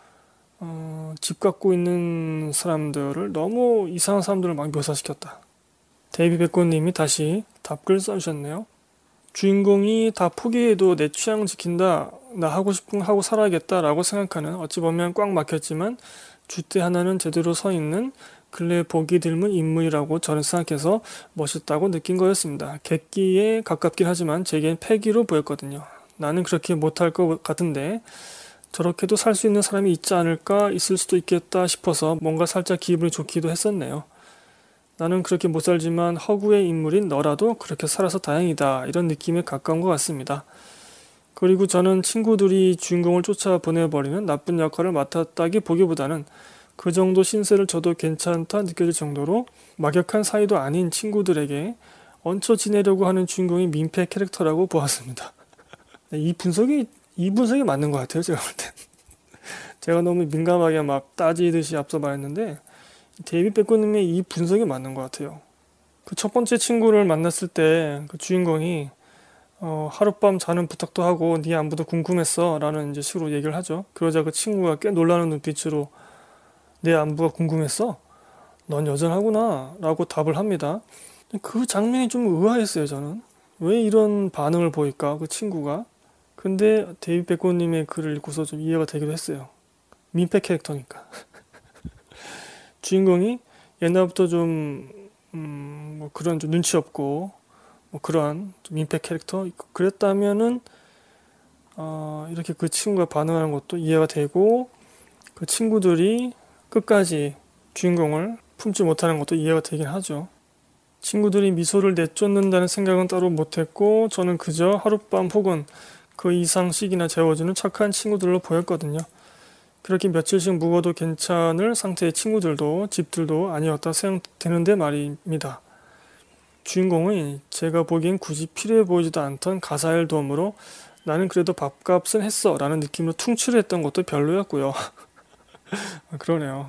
어, 집 갖고 있는 사람들을 너무 이상한 사람들을 막 묘사시켰다. 데이비 백고님이 다시 답글 써주셨네요. 주인공이 다 포기해도 내 취향 지킨다, 나 하고 싶은 거 하고 살아야겠다 라고 생각하는, 어찌 보면 꽉 막혔지만 주대 하나는 제대로 서 있는 근래 보기 드문 인물이라고 저는 생각해서 멋있다고 느낀 거였습니다. 객기에 가깝긴 하지만 제겐 패기로 보였거든요. 나는 그렇게 못할 것 같은데 저렇게도 살 수 있는 사람이 있지 않을까, 있을 수도 있겠다 싶어서 뭔가 살짝 기분이 좋기도 했었네요. 나는 그렇게 못 살지만 허구의 인물인 너라도 그렇게 살아서 다행이다, 이런 느낌에 가까운 것 같습니다. 그리고 저는 친구들이 주인공을 쫓아 보내버리는 나쁜 역할을 맡았다기 보기보다는 그 정도 신세를 져도 괜찮다 느껴질 정도로 막역한 사이도 아닌 친구들에게 얹혀 지내려고 하는 주인공이 민폐 캐릭터라고 보았습니다. 이 분석이 이 분석이 맞는 것 같아요, 제가 볼 땐. 제가 너무 민감하게 막 따지듯이 앞서 말했는데 데이비 백고님의 이 분석이 맞는 것 같아요. 그 첫 번째 친구를 만났을 때 그 주인공이 어, 하룻밤 자는 부탁도 하고 네 안부도 궁금했어 라는 이제 식으로 얘기를 하죠. 그러자 그 친구가 꽤 놀라는 눈빛으로 내 안부가 궁금했어? 넌 여전하구나 라고 답을 합니다. 그 장면이 좀 의아했어요, 저는. 왜 이런 반응을 보일까, 그 친구가. 근데 데이비 백고님의 글을 읽고서 좀 이해가 되기도 했어요. 민폐 캐릭터니까. 주인공이 옛날부터 좀, 음, 뭐 그런 좀 눈치 없고, 뭐 그런 좀 민폐 캐릭터? 그랬다면은, 어, 이렇게 그 친구가 반응하는 것도 이해가 되고, 그 친구들이 끝까지 주인공을 품지 못하는 것도 이해가 되긴 하죠. 친구들이 미소를 내쫓는다는 생각은 따로 못했고, 저는 그저 하룻밤 혹은 그 이상씩이나 재워주는 착한 친구들로 보였거든요. 그렇게 며칠씩 묵어도 괜찮을 상태의 친구들도 집들도 아니었다 생각되는데 말입니다. 주인공은 제가 보기엔 굳이 필요해 보이지도 않던 가사일 도움으로 나는 그래도 밥값은 했어 라는 느낌으로 퉁칠했던 것도 별로였고요. 그러네요.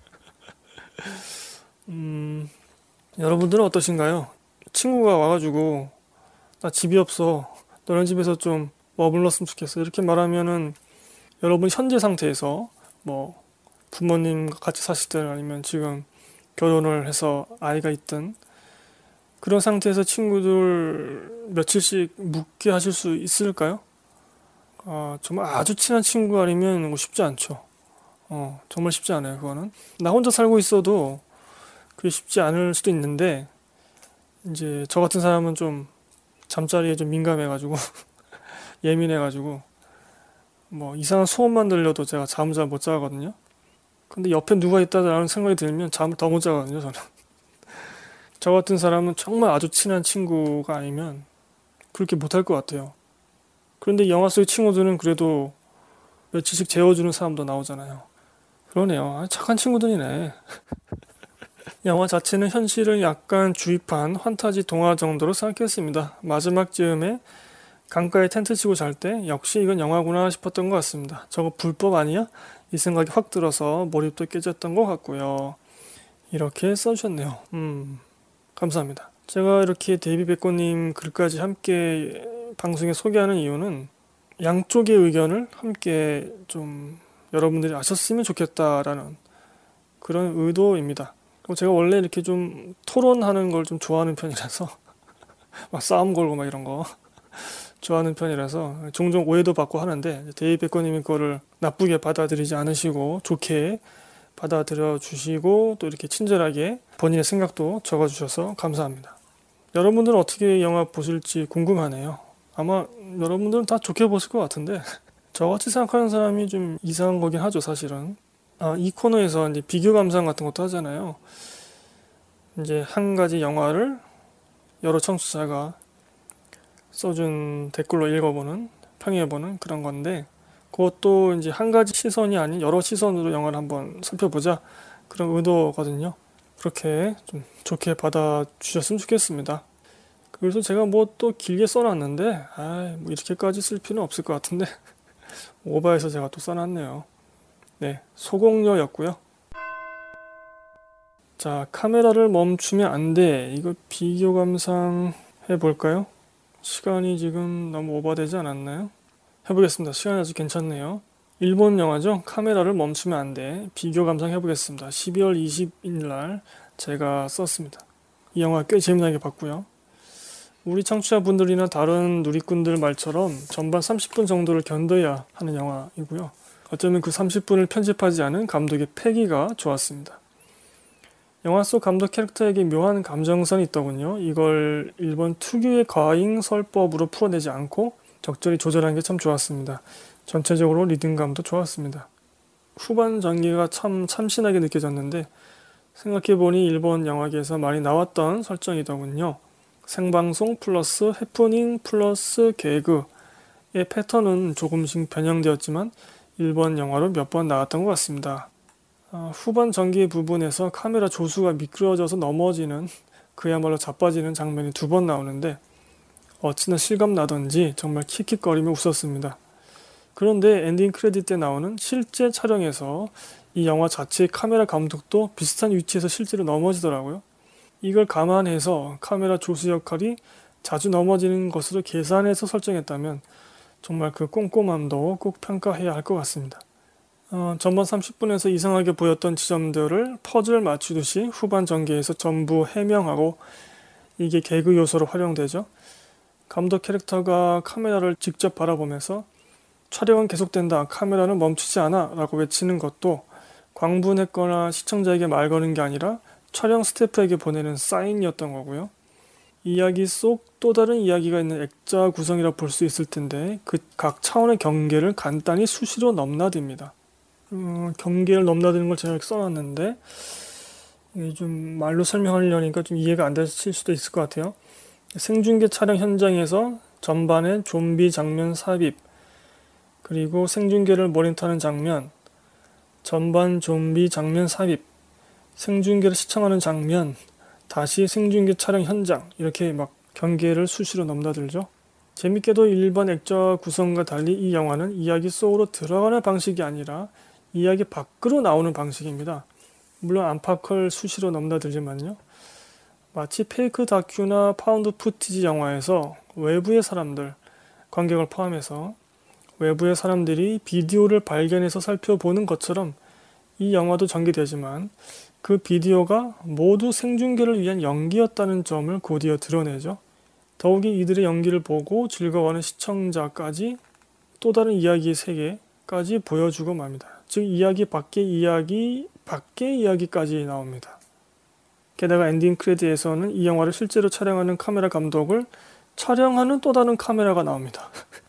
음, 여러분들은 어떠신가요? 친구가 와가지고 나 집이 없어, 너네 집에서 좀 머물렀으면 좋겠어. 이렇게 말하면은 여러분 현재 상태에서 뭐 부모님과 같이 사시든 아니면 지금 결혼을 해서 아이가 있든 그런 상태에서 친구들 며칠씩 묵게 하실 수 있을까요? 아, 정말 아주 친한 친구 아니면 뭐 쉽지 않죠. 어, 정말 쉽지 않아요, 그거는. 나 혼자 살고 있어도 그게 쉽지 않을 수도 있는데, 이제 저 같은 사람은 좀 잠자리에 좀 민감해가지고, 예민해가지고, 뭐 이상한 소음만 들려도 제가 잠을 잘 못 자거든요. 근데 옆에 누가 있다라는 생각이 들면 잠을 더 못 자거든요, 저는. 저 같은 사람은 정말 아주 친한 친구가 아니면 그렇게 못할 것 같아요. 그런데 영화 속의 친구들은 그래도 며칠씩 재워주는 사람도 나오잖아요. 그러네요. 아, 착한 친구들이네. 영화 자체는 현실을 약간 주입한 환타지 동화 정도로 생각했습니다. 마지막 즈음에 강가에 텐트 치고 잘 때 역시 이건 영화구나 싶었던 것 같습니다. 저거 불법 아니야? 이 생각이 확 들어서 몰입도 깨졌던 것 같고요. 이렇게 써주셨네요. 음, 감사합니다. 제가 이렇게 데이비 백고님 글까지 함께 방송에 소개하는 이유는 양쪽의 의견을 함께 좀 여러분들이 아셨으면 좋겠다라는 그런 의도입니다. 제가 원래 이렇게 좀 토론하는 걸 좀 좋아하는 편이라서 막 싸움 걸고 막 이런 거 좋아하는 편이라서 종종 오해도 받고 하는데 데이비 백거님이 그거를 나쁘게 받아들이지 않으시고 좋게 받아들여 주시고 또 이렇게 친절하게 본인의 생각도 적어주셔서 감사합니다. 여러분들은 어떻게 영화 보실지 궁금하네요. 아마 여러분들은 다 좋게 보실 것 같은데 저같이 생각하는 사람이 좀 이상한 거긴 하죠, 사실은. 아, 이 코너에서 이제 비교 감상 같은 것도 하잖아요. 이제 한 가지 영화를 여러 청취자가 써준 댓글로 읽어보는, 평해보는 그런 건데, 그것도 이제 한 가지 시선이 아닌 여러 시선으로 영화를 한번 살펴보자. 그런 의도거든요. 그렇게 좀 좋게 받아주셨으면 좋겠습니다. 그래서 제가 뭐 또 길게 써놨는데, 아, 뭐 이렇게까지 쓸 필요는 없을 것 같은데, 오버해서 제가 또 써놨네요. 네, 소공녀였고요. 자, 카메라를 멈추면 안 돼. 이거 비교 감상 해볼까요? 시간이 지금 너무 오버되지 않았나요? 해보겠습니다. 시간이 아주 괜찮네요. 일본 영화죠. 카메라를 멈추면 안 돼. 비교 감상 해보겠습니다. 십이월 이십일 날 제가 썼습니다. 이 영화 꽤 재미나게 봤고요. 우리 청취자분들이나 다른 누리꾼들 말처럼 전반 삼십 분 정도를 견뎌야 하는 영화이고요. 어쩌면 그 삼십 분을 편집하지 않은 감독의 패기가 좋았습니다. 영화 속 감독 캐릭터에게 묘한 감정선이 있더군요. 이걸 일본 특유의 과잉 설법으로 풀어내지 않고 적절히 조절한 게 참 좋았습니다. 전체적으로 리듬감도 좋았습니다. 후반 전개가 참 참신하게 느껴졌는데 생각해보니 일본 영화계에서 많이 나왔던 설정이더군요. 생방송 플러스 해프닝 플러스 개그의 패턴은 조금씩 변형되었지만 일본 영화로 몇 번 나왔던 것 같습니다. 어, 후반 전개 부분에서 카메라 조수가 미끄러져서 넘어지는 그야말로 자빠지는 장면이 두 번 나오는데 어찌나 실감나던지 정말 킥킥거리며 웃었습니다. 그런데 엔딩 크레딧 때 나오는 실제 촬영에서 이 영화 자체의 카메라 감독도 비슷한 위치에서 실제로 넘어지더라고요. 이걸 감안해서 카메라 조수 역할이 자주 넘어지는 것으로 계산해서 설정했다면 정말 그 꼼꼼함도 꼭 평가해야 할 것 같습니다. 어, 전반 삼십 분에서 이상하게 보였던 지점들을 퍼즐 맞추듯이 후반 전개에서 전부 해명하고 이게 개그 요소로 활용되죠. 감독 캐릭터가 카메라를 직접 바라보면서 촬영은 계속된다, 카메라는 멈추지 않아 라고 외치는 것도 광분했거나 시청자에게 말 거는 게 아니라 촬영 스태프에게 보내는 사인이었던 거고요. 이야기 속 또 다른 이야기가 있는 액자 구성이라 볼 수 있을 텐데 그 각 차원의 경계를 간단히 수시로 넘나듭니다. 음, 경계를 넘나드는 걸 제가 써놨는데 이게 좀 말로 설명하려니까 좀 이해가 안 되실 수도 있을 것 같아요. 생중계 촬영 현장에서 전반에 좀비 장면 삽입, 그리고 생중계를 모니터하는 장면, 전반 좀비 장면 삽입, 생중계를 시청하는 장면, 다시 생중계 촬영 현장, 이렇게 막 경계를 수시로 넘나들죠. 재밌게도 일반 액자 구성과 달리 이 영화는 이야기 속으로 들어가는 방식이 아니라 이야기 밖으로 나오는 방식입니다. 물론 안팎을 수시로 넘나들지만요. 마치 페이크 다큐나 파운드 푸티지 영화에서 외부의 사람들, 관객을 포함해서 외부의 사람들이 비디오를 발견해서 살펴보는 것처럼 이 영화도 전개되지만 그 비디오가 모두 생중계를 위한 연기였다는 점을 곧이어 드러내죠. 더욱이 이들의 연기를 보고 즐거워하는 시청자까지 또 다른 이야기의 세계까지 보여주고 맙니다. 즉 이야기 밖의 이야기 밖의 이야기까지 나옵니다. 게다가 엔딩 크레딧에서는 이 영화를 실제로 촬영하는 카메라 감독을 촬영하는 또 다른 카메라가 나옵니다.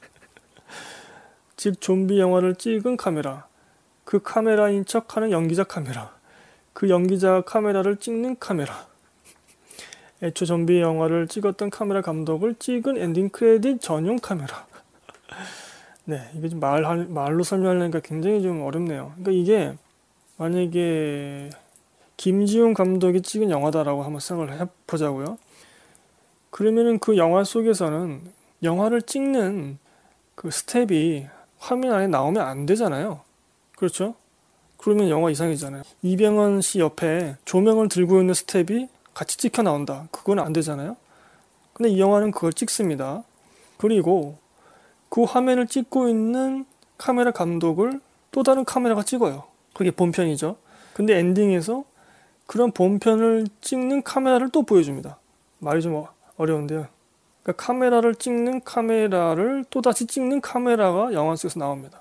즉 좀비 영화를 찍은 카메라, 그 카메라인 척하는 연기자 카메라, 그 연기자 카메라를 찍는 카메라, 애초 좀비 영화를 찍었던 카메라 감독을 찍은 엔딩 크레딧 전용 카메라. 네, 이게 좀 말, 말로 설명하려니까 굉장히 좀 어렵네요. 그러니까 이게 만약에 김지훈 감독이 찍은 영화다라고 한번 생각을 해보자고요. 그러면은 그 영화 속에서는 영화를 찍는 그 스텝이 화면 안에 나오면 안 되잖아요. 그렇죠? 그러면 영화 이상이잖아요. 이병헌 씨 옆에 조명을 들고 있는 스텝이 같이 찍혀 나온다. 그건 안 되잖아요. 근데 이 영화는 그걸 찍습니다. 그리고 그 화면을 찍고 있는 카메라 감독을 또 다른 카메라가 찍어요. 그게 본편이죠. 근데 엔딩에서 그런 본편을 찍는 카메라를 또 보여줍니다. 말이 좀 어려운데요. 그러니까 카메라를 찍는 카메라를 또다시 찍는 카메라가 영화 속에서 나옵니다.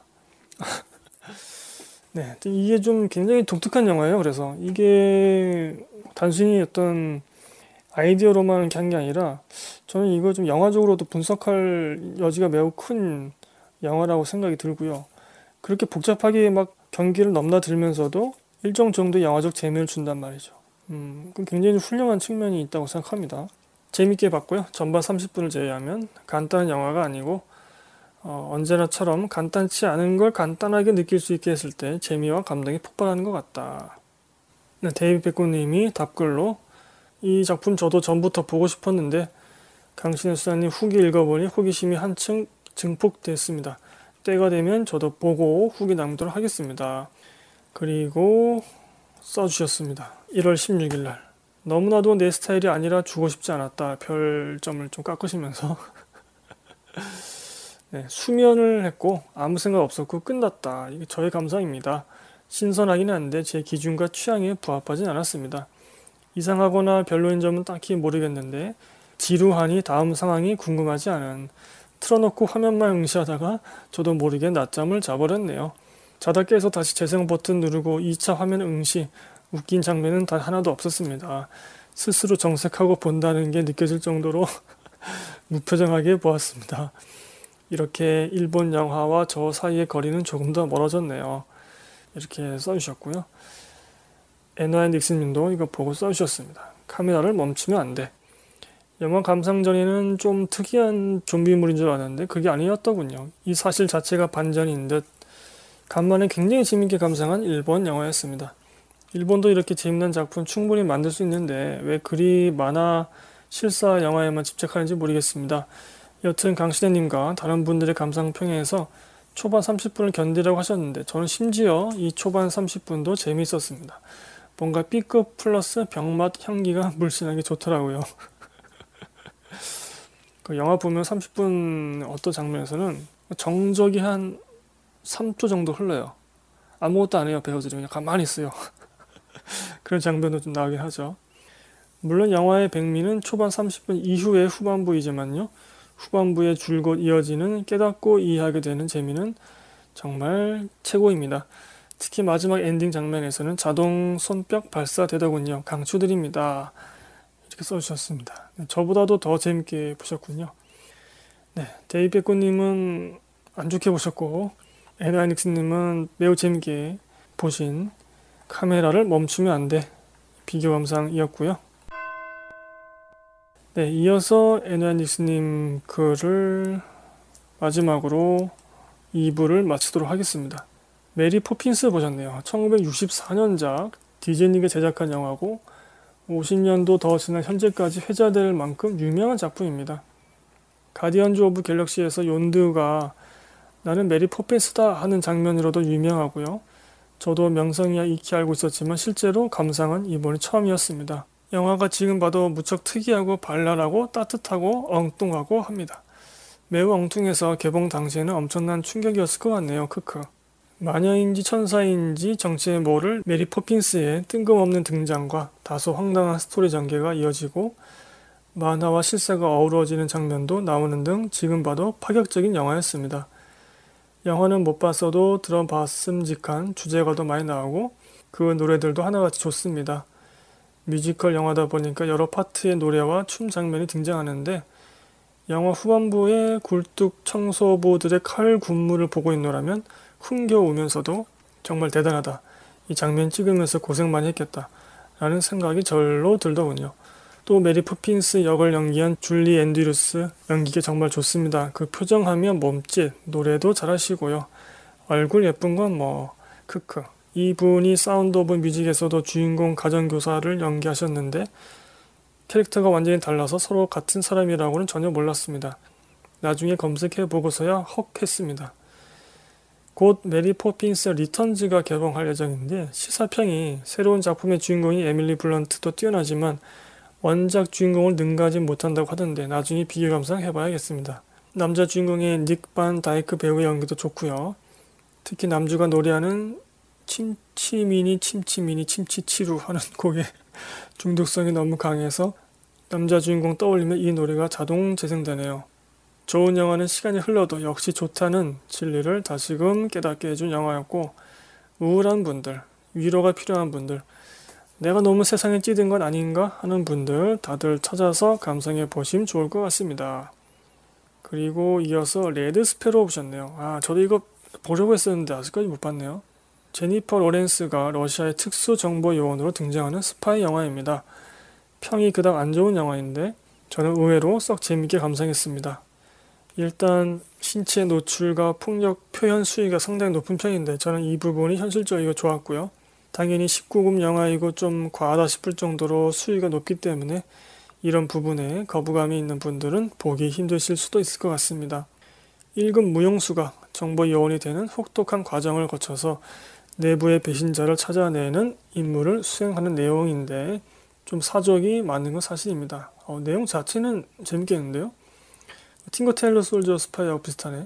네, 이게 좀 굉장히 독특한 영화예요. 그래서 이게 단순히 어떤 아이디어로만 한 게 아니라 저는 이거 좀 영화적으로도 분석할 여지가 매우 큰 영화라고 생각이 들고요. 그렇게 복잡하게 막 경기를 넘나들면서도 일정 정도의 영화적 재미를 준단 말이죠. 음, 굉장히 훌륭한 측면이 있다고 생각합니다. 재밌게 봤고요. 전반 삼십 분을 제외하면 간단한 영화가 아니고 어, 언제나처럼 간단치 않은 걸 간단하게 느낄 수 있게 했을 때 재미와 감동이 폭발하는 것 같다. 네, 데이비 백구님이 답글로 이 작품 저도 전부터 보고 싶었는데 강신혜 수사님 후기 읽어보니 호기심이 한층 증폭됐습니다. 때가 되면 저도 보고 후기 남도록 하겠습니다. 그리고 써주셨습니다. 일월 십육일 날 너무나도 내 스타일이 아니라 주고 싶지 않았다. 별점을 좀 깎으시면서 네, 수면을 했고 아무 생각 없었고 끝났다. 이게 저의 감상입니다. 신선하긴 한데 제 기준과 취향에 부합하진 않았습니다. 이상하거나 별로인 점은 딱히 모르겠는데 지루하니 다음 상황이 궁금하지 않은 틀어놓고 화면만 응시하다가 저도 모르게 낮잠을 자버렸네요. 자다 깨서 다시 재생 버튼 누르고 이 차 화면 응시 웃긴 장면은 단 하나도 없었습니다. 스스로 정색하고 본다는 게 느껴질 정도로 무표정하게 보았습니다. 이렇게 일본 영화와 저 사이의 거리는 조금 더 멀어졌네요. 이렇게 써주셨고요. 에너앤 닉슨님도 이거 보고 써주셨습니다. 카메라를 멈추면 안 돼. 영화 감상 전에는 좀 특이한 좀비물인 줄 알았는데 그게 아니었더군요. 이 사실 자체가 반전인 듯 간만에 굉장히 재밌게 감상한 일본 영화였습니다. 일본도 이렇게 재밌는 작품 충분히 만들 수 있는데 왜 그리 만화 실사 영화에만 집착하는지 모르겠습니다. 여튼 강신혜님과 다른 분들의 감상평에서 초반 삼십 분을 견디라고 하셨는데 저는 심지어 이 초반 삼십 분도 재미있었습니다. 뭔가 B급 플러스 병맛 향기가 물씬하게 좋더라고요. 그 영화 보면 삼십 분 어떤 장면에서는 정적이 한 삼 초 정도 흘러요. 아무것도 안 해요. 배우들이 그냥 가만히 있어요. 그런 장면도 좀 나오긴 하죠. 물론 영화의 백미는 초반 삼십 분 이후의 후반부이지만요. 후반부에 줄곧 이어지는 깨닫고 이해하게 되는 재미는 정말 최고입니다. 특히 마지막 엔딩 장면에서는 자동 손뼉 발사되더군요. 강추드립니다. 이렇게 써주셨습니다. 네, 저보다도 더 재밌게 보셨군요. 네, 데이베코님은 안 좋게 보셨고 에너닉스님은 매우 재밌게 보신 카메라를 멈추면 안 돼 비교 감상이었고요. 네, 이어서 에너닉스님 글을 마지막으로 이 부를 마치도록 하겠습니다. 메리 포핀스 보셨네요. 천구백육십사 년작 디즈니가 제작한 영화고 오십 년도 더 지난 현재까지 회자될 만큼 유명한 작품입니다. 가디언즈 오브 갤럭시에서 욘드가 나는 메리 포핀스다 하는 장면으로도 유명하고요. 저도 명성이야 익히 알고 있었지만 실제로 감상은 이번이 처음이었습니다. 영화가 지금 봐도 무척 특이하고 발랄하고 따뜻하고 엉뚱하고 합니다. 매우 엉뚱해서 개봉 당시에는 엄청난 충격이었을 것 같네요. 크크. 마녀인지 천사인지 정체에 모를 메리 포핀스의 뜬금없는 등장과 다소 황당한 스토리 전개가 이어지고 만화와 실사가 어우러지는 장면도 나오는 등 지금 봐도 파격적인 영화였습니다. 영화는 못 봤어도 들어봤음직한 주제가도 많이 나오고 그 노래들도 하나같이 좋습니다. 뮤지컬 영화다 보니까 여러 파트의 노래와 춤 장면이 등장하는데 영화 후반부에 굴뚝 청소부들의 칼 군무를 보고 있노라면 흥겨우면서도 정말 대단하다. 이 장면 찍으면서 고생 많이 했겠다. 라는 생각이 절로 들더군요. 또 메리 포핀스 역을 연기한 줄리 앤드류스 연기가 정말 좋습니다. 그 표정하며 몸짓, 노래도 잘하시고요. 얼굴 예쁜 건 뭐 크크. 이분이 사운드 오브 뮤직에서도 주인공 가정교사를 연기하셨는데 캐릭터가 완전히 달라서 서로 같은 사람이라고는 전혀 몰랐습니다. 나중에 검색해보고서야 헉 했습니다. 곧 메리 포핀스 리턴즈가 개봉할 예정인데 시사평이 새로운 작품의 주인공인 에밀리 블런트도 뛰어나지만 원작 주인공을 능가하지 못한다고 하던데 나중에 비교 감상해봐야겠습니다. 남자 주인공의 닉 반 다이크 배우의 연기도 좋고요. 특히 남주가 노래하는 침치미니 침치미니 침치치루 하는 곡의 중독성이 너무 강해서 남자 주인공 떠올리면 이 노래가 자동 재생되네요. 좋은 영화는 시간이 흘러도 역시 좋다는 진리를 다시금 깨닫게 해준 영화였고 우울한 분들, 위로가 필요한 분들, 내가 너무 세상에 찌든 건 아닌가 하는 분들 다들 찾아서 감상해 보시면 좋을 것 같습니다. 그리고 이어서 레드 스페로 보셨네요. 아, 저도 이거 보려고 했었는데 아직까지 못 봤네요. 제니퍼 로렌스가 러시아의 특수정보요원으로 등장하는 스파이 영화입니다. 평이 그닥 안 좋은 영화인데 저는 의외로 썩 재밌게 감상했습니다. 일단 신체 노출과 폭력 표현 수위가 상당히 높은 편인데 저는 이 부분이 현실적이고 좋았고요. 당연히 십구 금 영화이고 좀 과하다 싶을 정도로 수위가 높기 때문에 이런 부분에 거부감이 있는 분들은 보기 힘드실 수도 있을 것 같습니다. 일 급 무용수가 정보요원이 되는 혹독한 과정을 거쳐서 내부의 배신자를 찾아내는 임무를 수행하는 내용인데 좀 사족이 많은 건 사실입니다. 어, 내용 자체는 재밌겠는데요? 팅거 테일러 솔저 스파이하고 비슷하네.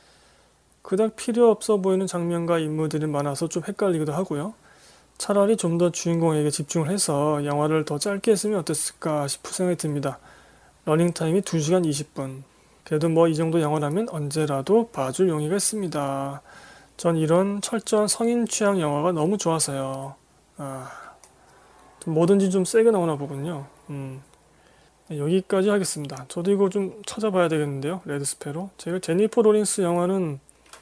그닥 필요 없어 보이는 장면과 인물들이 많아서 좀 헷갈리기도 하고요. 차라리 좀 더 주인공에게 집중을 해서 영화를 더 짧게 했으면 어땠을까 싶은 생각이 듭니다. 러닝타임이 두 시간 이십 분. 그래도 뭐 이 정도 영화라면 언제라도 봐줄 용의가 있습니다. 전 이런 철저한 성인 취향 영화가 너무 좋아서요. 아, 좀 뭐든지 좀 세게 나오나 보군요. 음, 네, 여기까지 하겠습니다. 저도 이거 좀 찾아봐야 되겠는데요. 레드스페로. 제가 제니퍼 로렌스 영화는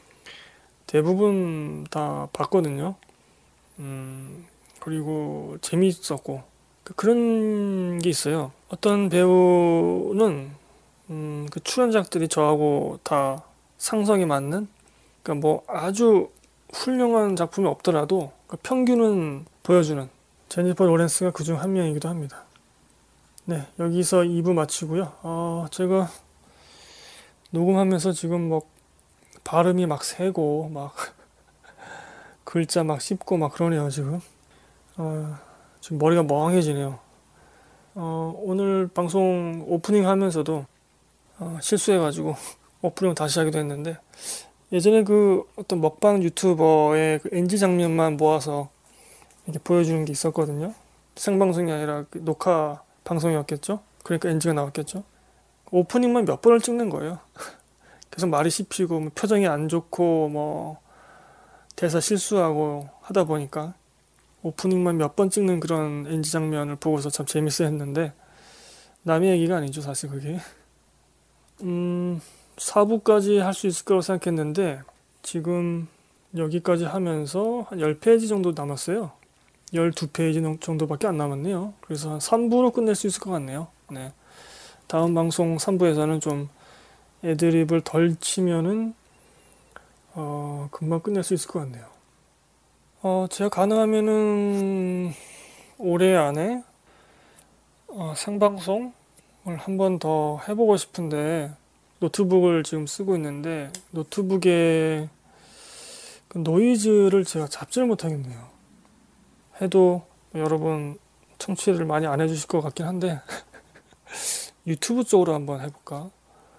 대부분 다 봤거든요. 음, 그리고 재미있었고 그런 게 있어요. 어떤 배우는 음, 그 출연작들이 저하고 다 상성이 맞는, 그러니까 뭐 아주 훌륭한 작품이 없더라도 그 평균은 보여주는 제니퍼 로렌스가 그중 한 명이기도 합니다. 네, 여기서 이 부 마치고요. 어, 제가 녹음하면서 지금 뭐 발음이 막 새고 막 글자 막 씹고 막 그러네요 지금. 어, 지금 머리가 멍해지네요. 어, 오늘 방송 오프닝 하면서도 어, 실수해가지고 오프닝 다시 하기도 했는데 예전에 그 어떤 먹방 유튜버의 그 엔지 장면만 모아서 이렇게 보여주는 게 있었거든요. 생방송이 아니라 그 녹화 방송이었겠죠. 그러니까 엔지가 나왔겠죠. 오프닝만 몇 번을 찍는 거예요. 계속 말이 씹히고 뭐 표정이 안 좋고 뭐 대사 실수하고 하다 보니까 오프닝만 몇 번 찍는 그런 엔지 장면을 보고서 참 재밌어 했는데 남의 얘기가 아니죠 사실 그게. 음, 사 부까지 할 수 있을 거라고 생각했는데 지금 여기까지 하면서 한 십 페이지 정도 남았어요. 십이 페이지 정도밖에 안 남았네요. 그래서 한 삼 부로 끝낼 수 있을 것 같네요. 네. 다음 방송 삼 부에서는 좀 애드립을 덜 치면은 어, 금방 끝낼 수 있을 것 같네요. 어, 제가 가능하면은 올해 안에 어, 생방송을 한 번 더 해보고 싶은데 노트북을 지금 쓰고 있는데 노트북에 그 노이즈를 제가 잡지를 못하겠네요. 해도 여러분 청취를 많이 안 해주실 것 같긴 한데 유튜브 쪽으로 한번 해볼까?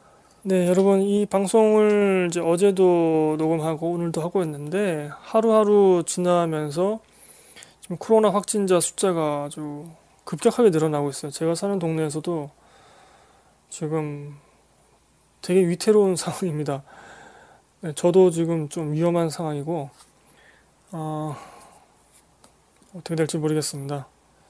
네, 여러분, 이 방송을 이제 어제도 녹음하고 오늘도 하고 있는데 하루하루 지나면서 지금 코로나 확진자 숫자가 아주 급격하게 늘어나고 있어요. 제가 사는 동네에서도 지금 되게 위태로운 상황입니다. 네, 저도 지금 좀 위험한 상황이고, 어, 어떻게 될지 모르겠습니다.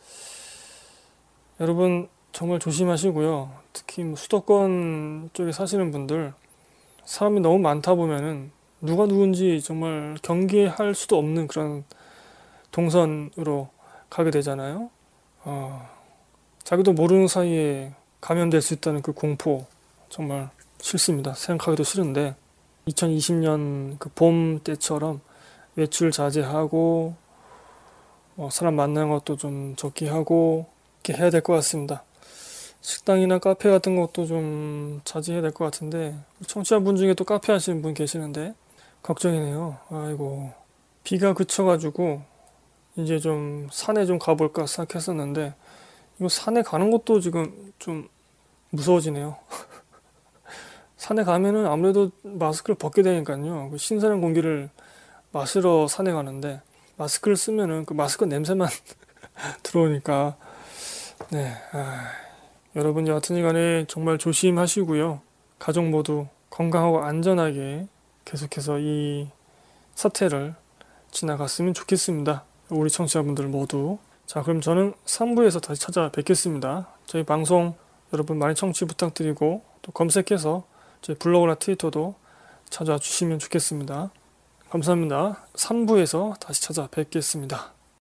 여러분, 정말 조심하시고요. 특히 뭐 수도권 쪽에 사시는 분들, 사람이 너무 많다 보면은 누가 누군지 정말 경계할 수도 없는 그런 동선으로 가게 되잖아요. 어, 자기도 모르는 사이에 감염될 수 있다는 그 공포, 정말 싫습니다. 생각하기도 싫은데, 이천이십 년 그 봄 때처럼 외출 자제하고, 어, 사람 만나는 것도 좀 적게 하고, 이렇게 해야 될 것 같습니다. 식당이나 카페 같은 것도 좀 자제해야 될 것 같은데, 청취자분 중에 또 카페 하시는 분 계시는데, 걱정이네요. 아이고, 비가 그쳐가지고, 이제 좀 산에 좀 가볼까 생각했었는데, 이거 산에 가는 것도 지금 좀 무서워지네요. 산에 가면은 아무래도 마스크를 벗게 되니까요. 그 신선한 공기를 마시러 산에 가는데, 마스크를 쓰면은 그 마스크 냄새만 들어오니까, 네. 아, 여러분 여하튼 간에 정말 조심하시고요. 가족 모두 건강하고 안전하게 계속해서 이 사태를 지나갔으면 좋겠습니다. 우리 청취자분들 모두. 자, 그럼 저는 삼 부에서 다시 찾아뵙겠습니다. 저희 방송 여러분 많이 청취 부탁드리고 또 검색해서 저희 블로그나 트위터도 찾아와 주시면 좋겠습니다. 감사합니다. 삼 부에서 다시 찾아뵙겠습니다.